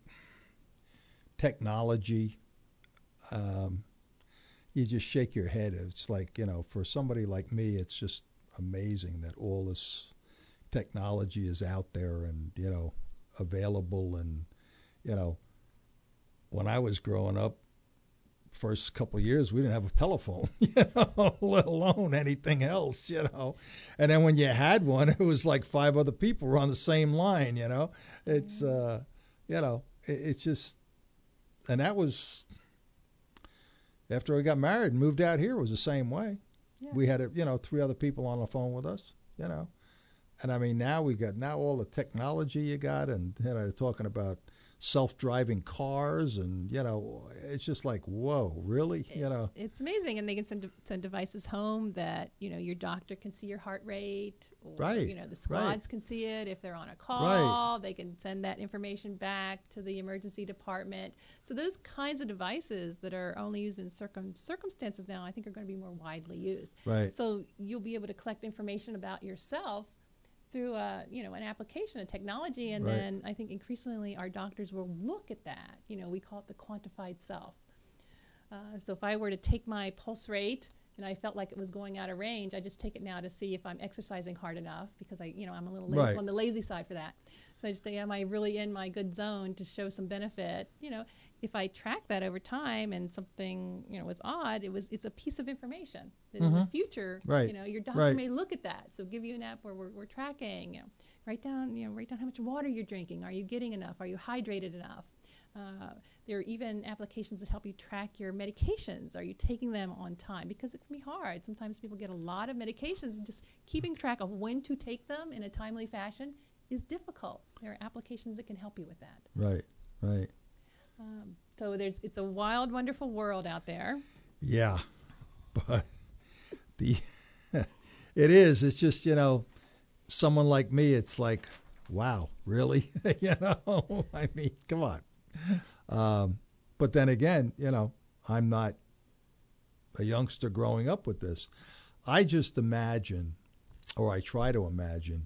technology. Um, you just shake your head. It's like, you know, for somebody like me, it's just amazing that all this technology is out there and, you know, available. And, you know, when I was growing up, first couple of years, we didn't have a telephone, you know, let alone anything else, you know. And then when you had one, it was like five other people were on the same line, you know. It's, uh, you know, it, it's just, and that was, after I got married and moved out here, it was the same way. Yeah. We had, a, you know, three other people on the phone with us, you know. And I mean, now we got, now all the technology you got, and, you know, talking about self-driving cars, and, you know, it's just like, whoa, really? You know, it's amazing. And they can send, send devices home that, you know, your doctor can see your heart rate, or, Right, you know, the squads right. can see it. If they're on a call, they can send that information back to the emergency department. So those kinds of devices that are only used in circum circumstances now, I think are going to be more widely used. Right. So you'll be able to collect information about yourself through a, you know, an application of technology, and Right. then I think increasingly our doctors will look at that. You know, we call it the quantified self. Uh, so if I were to take my pulse rate and I felt like it was going out of range, I just take it now to see if I'm exercising hard enough, because I, you know, I'm a little la- Right. on the lazy side for that. So I just say, am I really in my good zone to show some benefit? You know, if I track that over time and something, you know, was odd, it was it's a piece of information that in the Mhm. future, Right. you know, your doctor Right. may look at that. So give you an app where we're, we're tracking, you know, write down, you know, write down how much water you're drinking. Are you getting enough? Are you hydrated enough? Uh, there are even applications that help you track your medications. Are you taking them on time? Because it can be hard. Sometimes people get a lot of medications, and just keeping track of when to take them in a timely fashion is difficult. There are applications that can help you with that. Right, right. Um, so there's it's a wild, wonderful world out there. Yeah, but the it is. It's just, you know, someone like me, it's like, wow, really? You know, I mean, come on. Um, but then again, you know, I'm not a youngster growing up with this. I just imagine, or I try to imagine,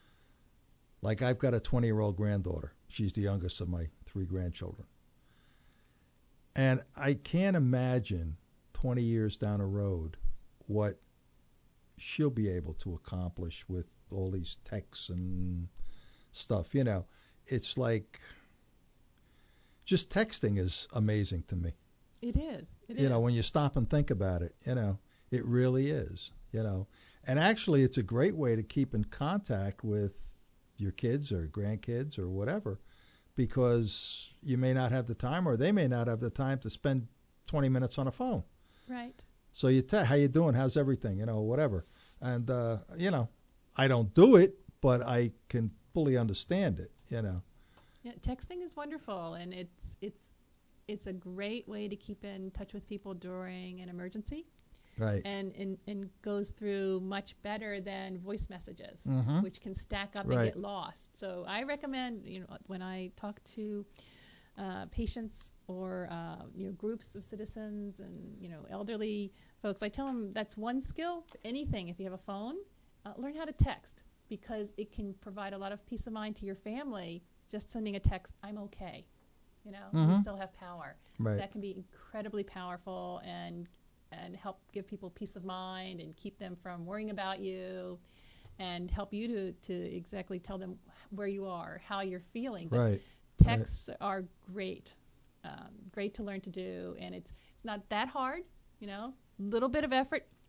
like I've got a twenty-year-old granddaughter. She's the youngest of my three grandchildren. And I can't imagine twenty years down the road what she'll be able to accomplish with all these texts and stuff. You know, it's like, just texting is amazing to me. It is. It you is. know, when you stop and think about it, you know, it really is, you know. And actually, it's a great way to keep in contact with your kids or grandkids or whatever, because you may not have the time, or they may not have the time to spend twenty minutes on a phone. Right. So you tell, how you doing? How's everything? You know, whatever. And, uh, you know, I don't do it, but I can fully understand it, you know. Yeah, texting is wonderful, and it's it's it's a great way to keep in touch with people during an emergency. Right. And, and, and goes through much better than voice messages, Mhm. which can stack up Right. and get lost. So I recommend, you know, when I talk to uh, patients or uh, you know, groups of citizens and, you know, elderly folks, I tell them that's one skill. Anything, if you have a phone, uh, learn how to text, because it can provide a lot of peace of mind to your family. Just sending a text, I'm okay. You know, Mhm. you still have power. Right. That can be incredibly powerful and and help give people peace of mind and keep them from worrying about you, and help you to, to exactly tell them where you are, how you're feeling. But Right. texts are great, um, great to learn to do, and it's it's not that hard, you know, little bit of effort,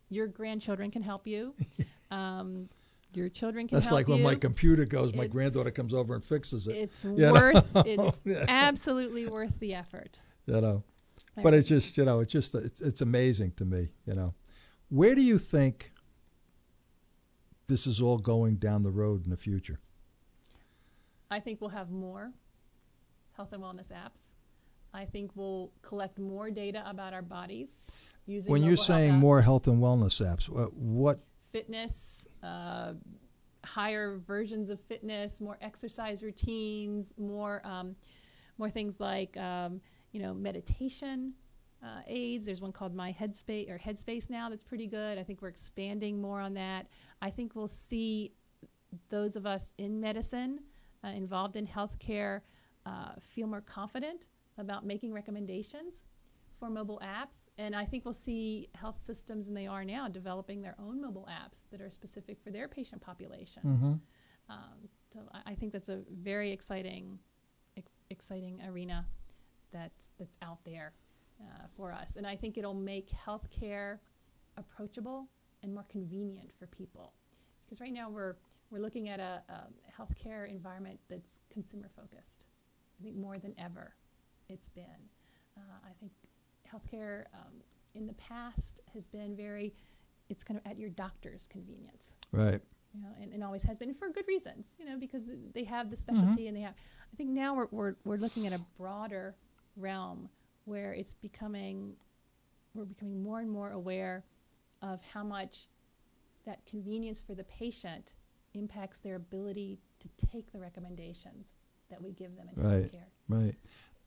Your grandchildren can help you. Um, your children can That's help like you. when my computer goes, my It's- granddaughter comes over and fixes it. It's You worth. know? It's Yeah. absolutely worth the effort. You know, I but agree. it's just, you know, it's just, it's, it's amazing to me, you know. Where do you think this is all going down the road in the future? I think we'll have more health and wellness apps. I think we'll collect more data about our bodies using When you're mobile health saying apps. more health and wellness apps, what, what Fitness, uh, higher versions of fitness, more exercise routines, more um, more things like um, you know meditation uh, aids. There's one called My Headspace or Headspace now that's pretty good. I think we're expanding more on that. I think we'll see those of us in medicine, uh, involved in healthcare, uh, feel more confident about making recommendations for mobile apps. And I think we'll see health systems, and they are now, developing their own mobile apps that are specific for their patient populations. Mm-hmm. Um, so I, I think that's a very exciting, ex- exciting arena that's that's out there uh, for us. And I think it'll make healthcare approachable and more convenient for people. Because right now we're we're looking at a, a healthcare environment that's consumer focused. I think more than ever, it's been. Uh, I think healthcare um, in the past has been very, it's kind of at your doctor's convenience. right? You know, and, and always has been for good reasons, you know, because they have the specialty and they have, I think now we're, we're, we're looking at a broader realm where it's becoming, we're becoming more and more aware of how much that convenience for the patient impacts their ability to take the recommendations that we give them in Right. healthcare. Right.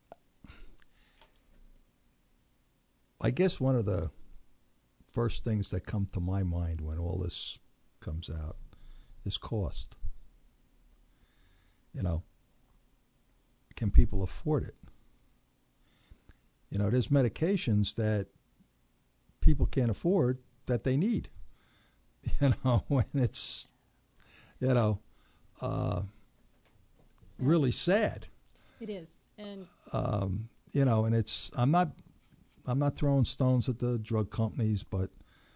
I guess one of the first things that come to my mind when all this comes out is cost. You know, can people afford it? You know, there's medications that people can't afford that they need. You know, and it's, you know, uh, really sad. It is. And Um, you know, and it's, I'm not, I'm not throwing stones at the drug companies, but,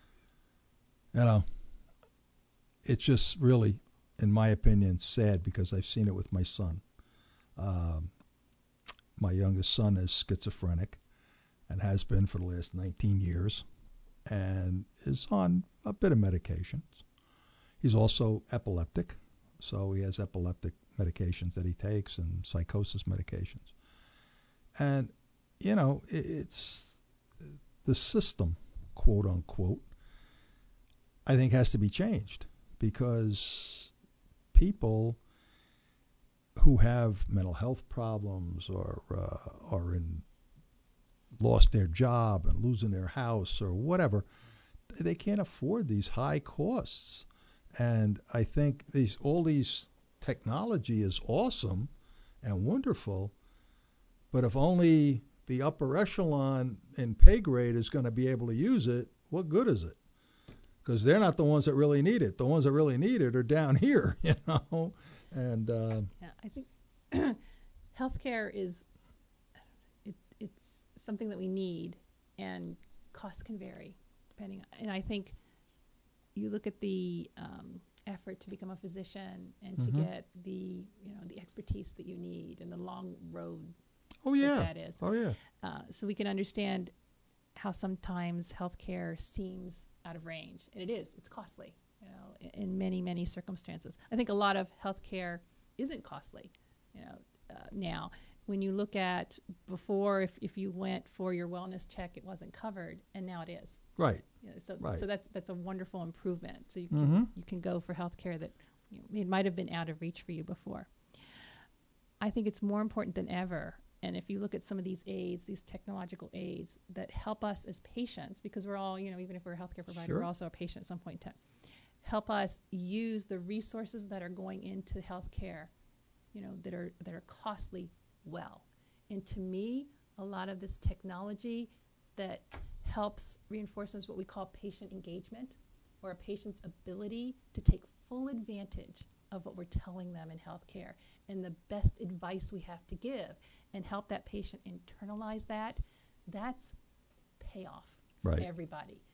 you know, it's just really, in my opinion, sad because I've seen it with my son. Um, my youngest son is schizophrenic and has been for the last nineteen years and is on a bit of medications. He's also epileptic, so he has epileptic medications that he takes and psychosis medications. And, you know, it, it's the system, quote unquote, I think has to be changed because people who have mental health problems or uh, are in lost their job and losing their house or whatever, they can't afford these high costs. And I think these all these technology is awesome and wonderful, but if only the upper echelon in pay grade is going to be able to use it, what good is it? Because they're not the ones that really need it. The ones that really need it are down here, you know. And uh, yeah, I think healthcare is it, it's something that we need, and costs can vary depending. And I think you look at the um, effort to become a physician and Mhm. to get the you know the expertise that you need and the long road oh yeah, that, that is. oh yeah, Uh, so we can understand how sometimes healthcare seems out of range, and it is. It's costly, you know, in, in many many circumstances. I think a lot of healthcare isn't costly, you know, uh, now. When you look at before, if, if you went for your wellness check, it wasn't covered, and now it is. right. You know, so Right. so that's that's a wonderful improvement. So you can Mhm. you can go for healthcare that you know, it might have been out of reach for you before. I think it's more important than ever. And if you look at some of these aids, these technological aids that help us as patients, because we're all, you know, even if we're a healthcare provider, Sure. we're also a patient at some point in time, help us use the resources that are going into healthcare, you know, that are that are costly well. And to me, a lot of this technology that helps reinforces what we call patient engagement, or a patient's ability to take full advantage of what we're telling them in healthcare and the best advice we have to give, and help that patient internalize that. That's payoff Right. for everybody.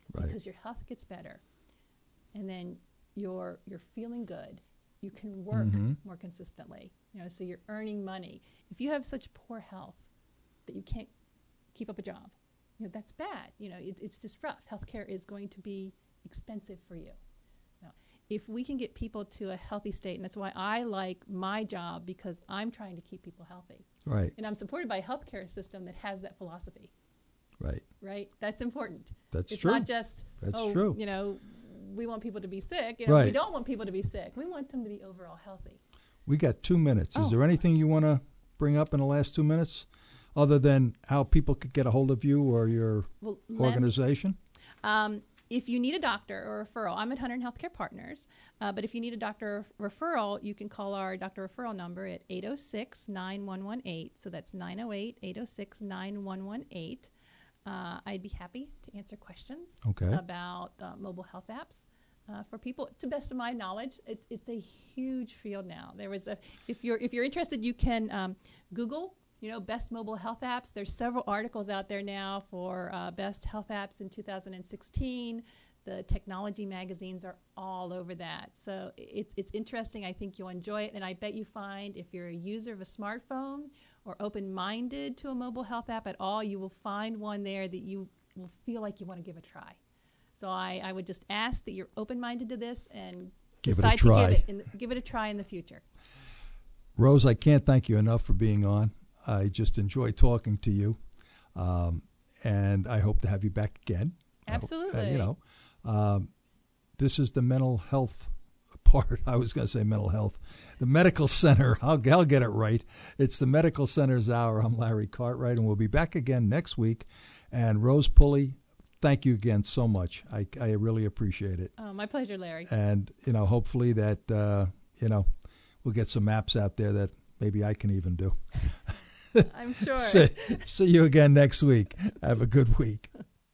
Right. Because your health gets better, and then you're you're feeling good. You can work Mm-hmm. more consistently. You know, so you're earning money. If you have such poor health that you can't keep up a job, you know, that's bad. You know, it, it's just rough. Healthcare is going to be expensive for you. Now, if we can get people to a healthy state, and that's why I like my job, because I'm trying to keep people healthy. Right. And I'm supported by a healthcare system that has that philosophy. Right. Right? That's important. That's it's true. It's not just, That's oh, true. you know, we want people to be sick. You know, Right. We don't want people to be sick. We want them to be overall healthy. We got two minutes. Is Oh. there anything you want to bring up in the last two minutes, other than how people could get a hold of you or your Well, let- organization? Um, if you need a doctor or referral, I'm at Hunter Healthcare Partners. Uh, but if you need a doctor referral, you can call our doctor referral number at eight oh six, nine one one eight. So that's nine oh eight, eight oh six, nine one one eight. Uh, I'd be happy to answer questions Okay. about uh, mobile health apps. Uh, for people, to best of my knowledge, it, it's a huge field now. There was a, if you're if you're interested, you can um, Google, you know, best mobile health apps. There's several articles out there now for uh, best health apps in two thousand sixteen. The technology magazines are all over that. So it's it's interesting. I think you'll enjoy it, and I bet you find if you're a user of a smartphone or open-minded to a mobile health app at all, you will find one there that you will feel like you want to give a try. So I, I would just ask that you're open-minded to this and Give it a decide to try. give it, in the, give it a try in the future. Rose, I can't thank you enough for being on. I just enjoy talking to you, um, and I hope to have you back again. Absolutely. Uh, you know, um, this is the mental health part. I was going to say mental health. The medical center. I'll, I'll get it right. It's the medical center's hour. I'm Larry Cartwright, and we'll be back again next week. And Rose Pulley, thank you again so much. I, I really appreciate it. Oh, my pleasure, Larry. And, you know, hopefully that, uh, you know, we'll get some apps out there that maybe I can even do. I'm sure. see, see you again next week. Have a good week.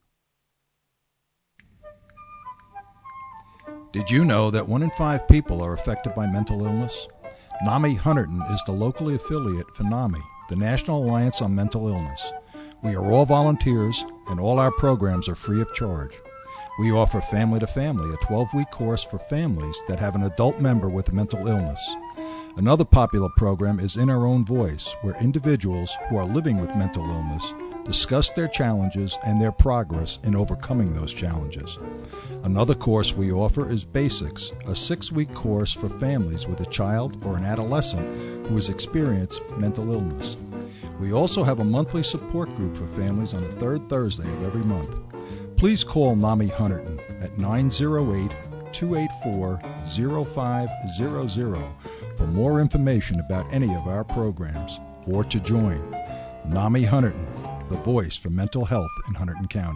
Did you know that one in five people are affected by mental illness? NAMI Hunterdon is the locally affiliate for NAMI, the National Alliance on Mental Illness. We are all volunteers, and all our programs are free of charge. We offer Family to Family, a twelve-week course for families that have an adult member with a mental illness. Another popular program is In Our Own Voice, where individuals who are living with mental illness discuss their challenges and their progress in overcoming those challenges. Another course we offer is Basics, a six-week course for families with a child or an adolescent who has experienced mental illness. We also have a monthly support group for families on the third Thursday of every month. Please call NAMI Hunterdon at nine oh eight, two eight four, oh five hundred for more information about any of our programs or to join. NAMI Hunterdon, the voice for mental health in Hunterdon County.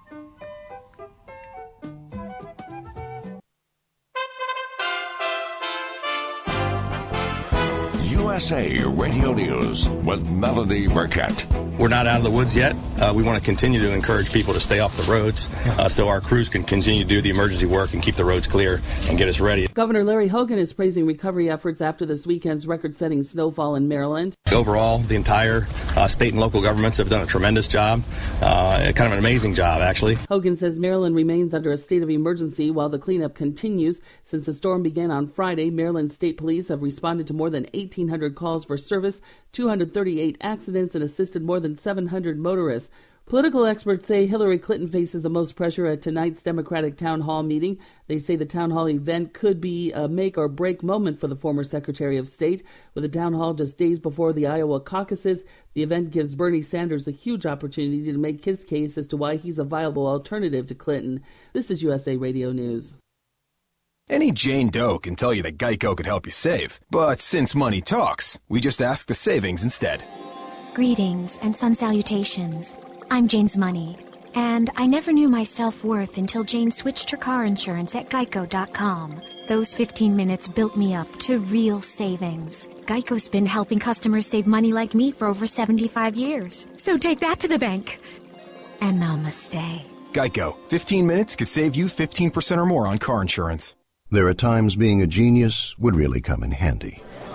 U S A Radio News with Melody Burkett. We're not out of the woods yet. Uh, we want to continue to encourage people to stay off the roads uh, so our crews can continue to do the emergency work and keep the roads clear and get us ready. Governor Larry Hogan is praising recovery efforts after this weekend's record-setting snowfall in Maryland. Overall, the entire uh, state and local governments have done a tremendous job, uh, kind of an amazing job, actually. Hogan says Maryland remains under a state of emergency while the cleanup continues. Since the storm began on Friday, Maryland State Police have responded to more than eighteen hundred calls for service, two hundred thirty-eight accidents, and assisted more than seven hundred motorists. Political experts say Hillary Clinton faces the most pressure at tonight's Democratic town hall meeting. They say the town hall event could be a make-or-break moment for the former Secretary of State. With the town hall just days before the Iowa caucuses, the event gives Bernie Sanders a huge opportunity to make his case as to why he's a viable alternative to Clinton. This is U S A Radio News. Any Jane Doe can tell you that Geico could help you save. But since money talks, we just ask the savings instead. Greetings and sun salutations. I'm Jane's Money, and I never knew my self-worth until Jane switched her car insurance at geico dot com. Those fifteen minutes built me up to real savings. Geico's been helping customers save money like me for over seventy-five years. So take that to the bank. And namaste. Geico. fifteen minutes could save you fifteen percent or more on car insurance. There are times being a genius would really come in handy.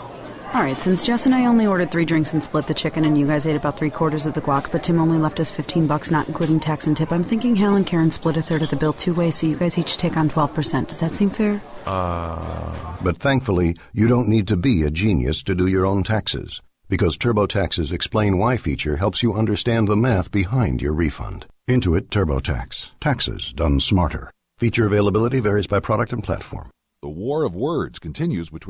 All right, since Jess and I only ordered three drinks and split the chicken, and you guys ate about three quarters of the guac, but Tim only left us fifteen bucks, not including tax and tip, I'm thinking Hal and Karen split a third of the bill two ways, so you guys each take on twelve percent. Does that seem fair? Uh... But thankfully, you don't need to be a genius to do your own taxes, because TurboTax's Explain Why feature helps you understand the math behind your refund. Intuit TurboTax. Taxes done smarter. Feature availability varies by product and platform. The war of words continues between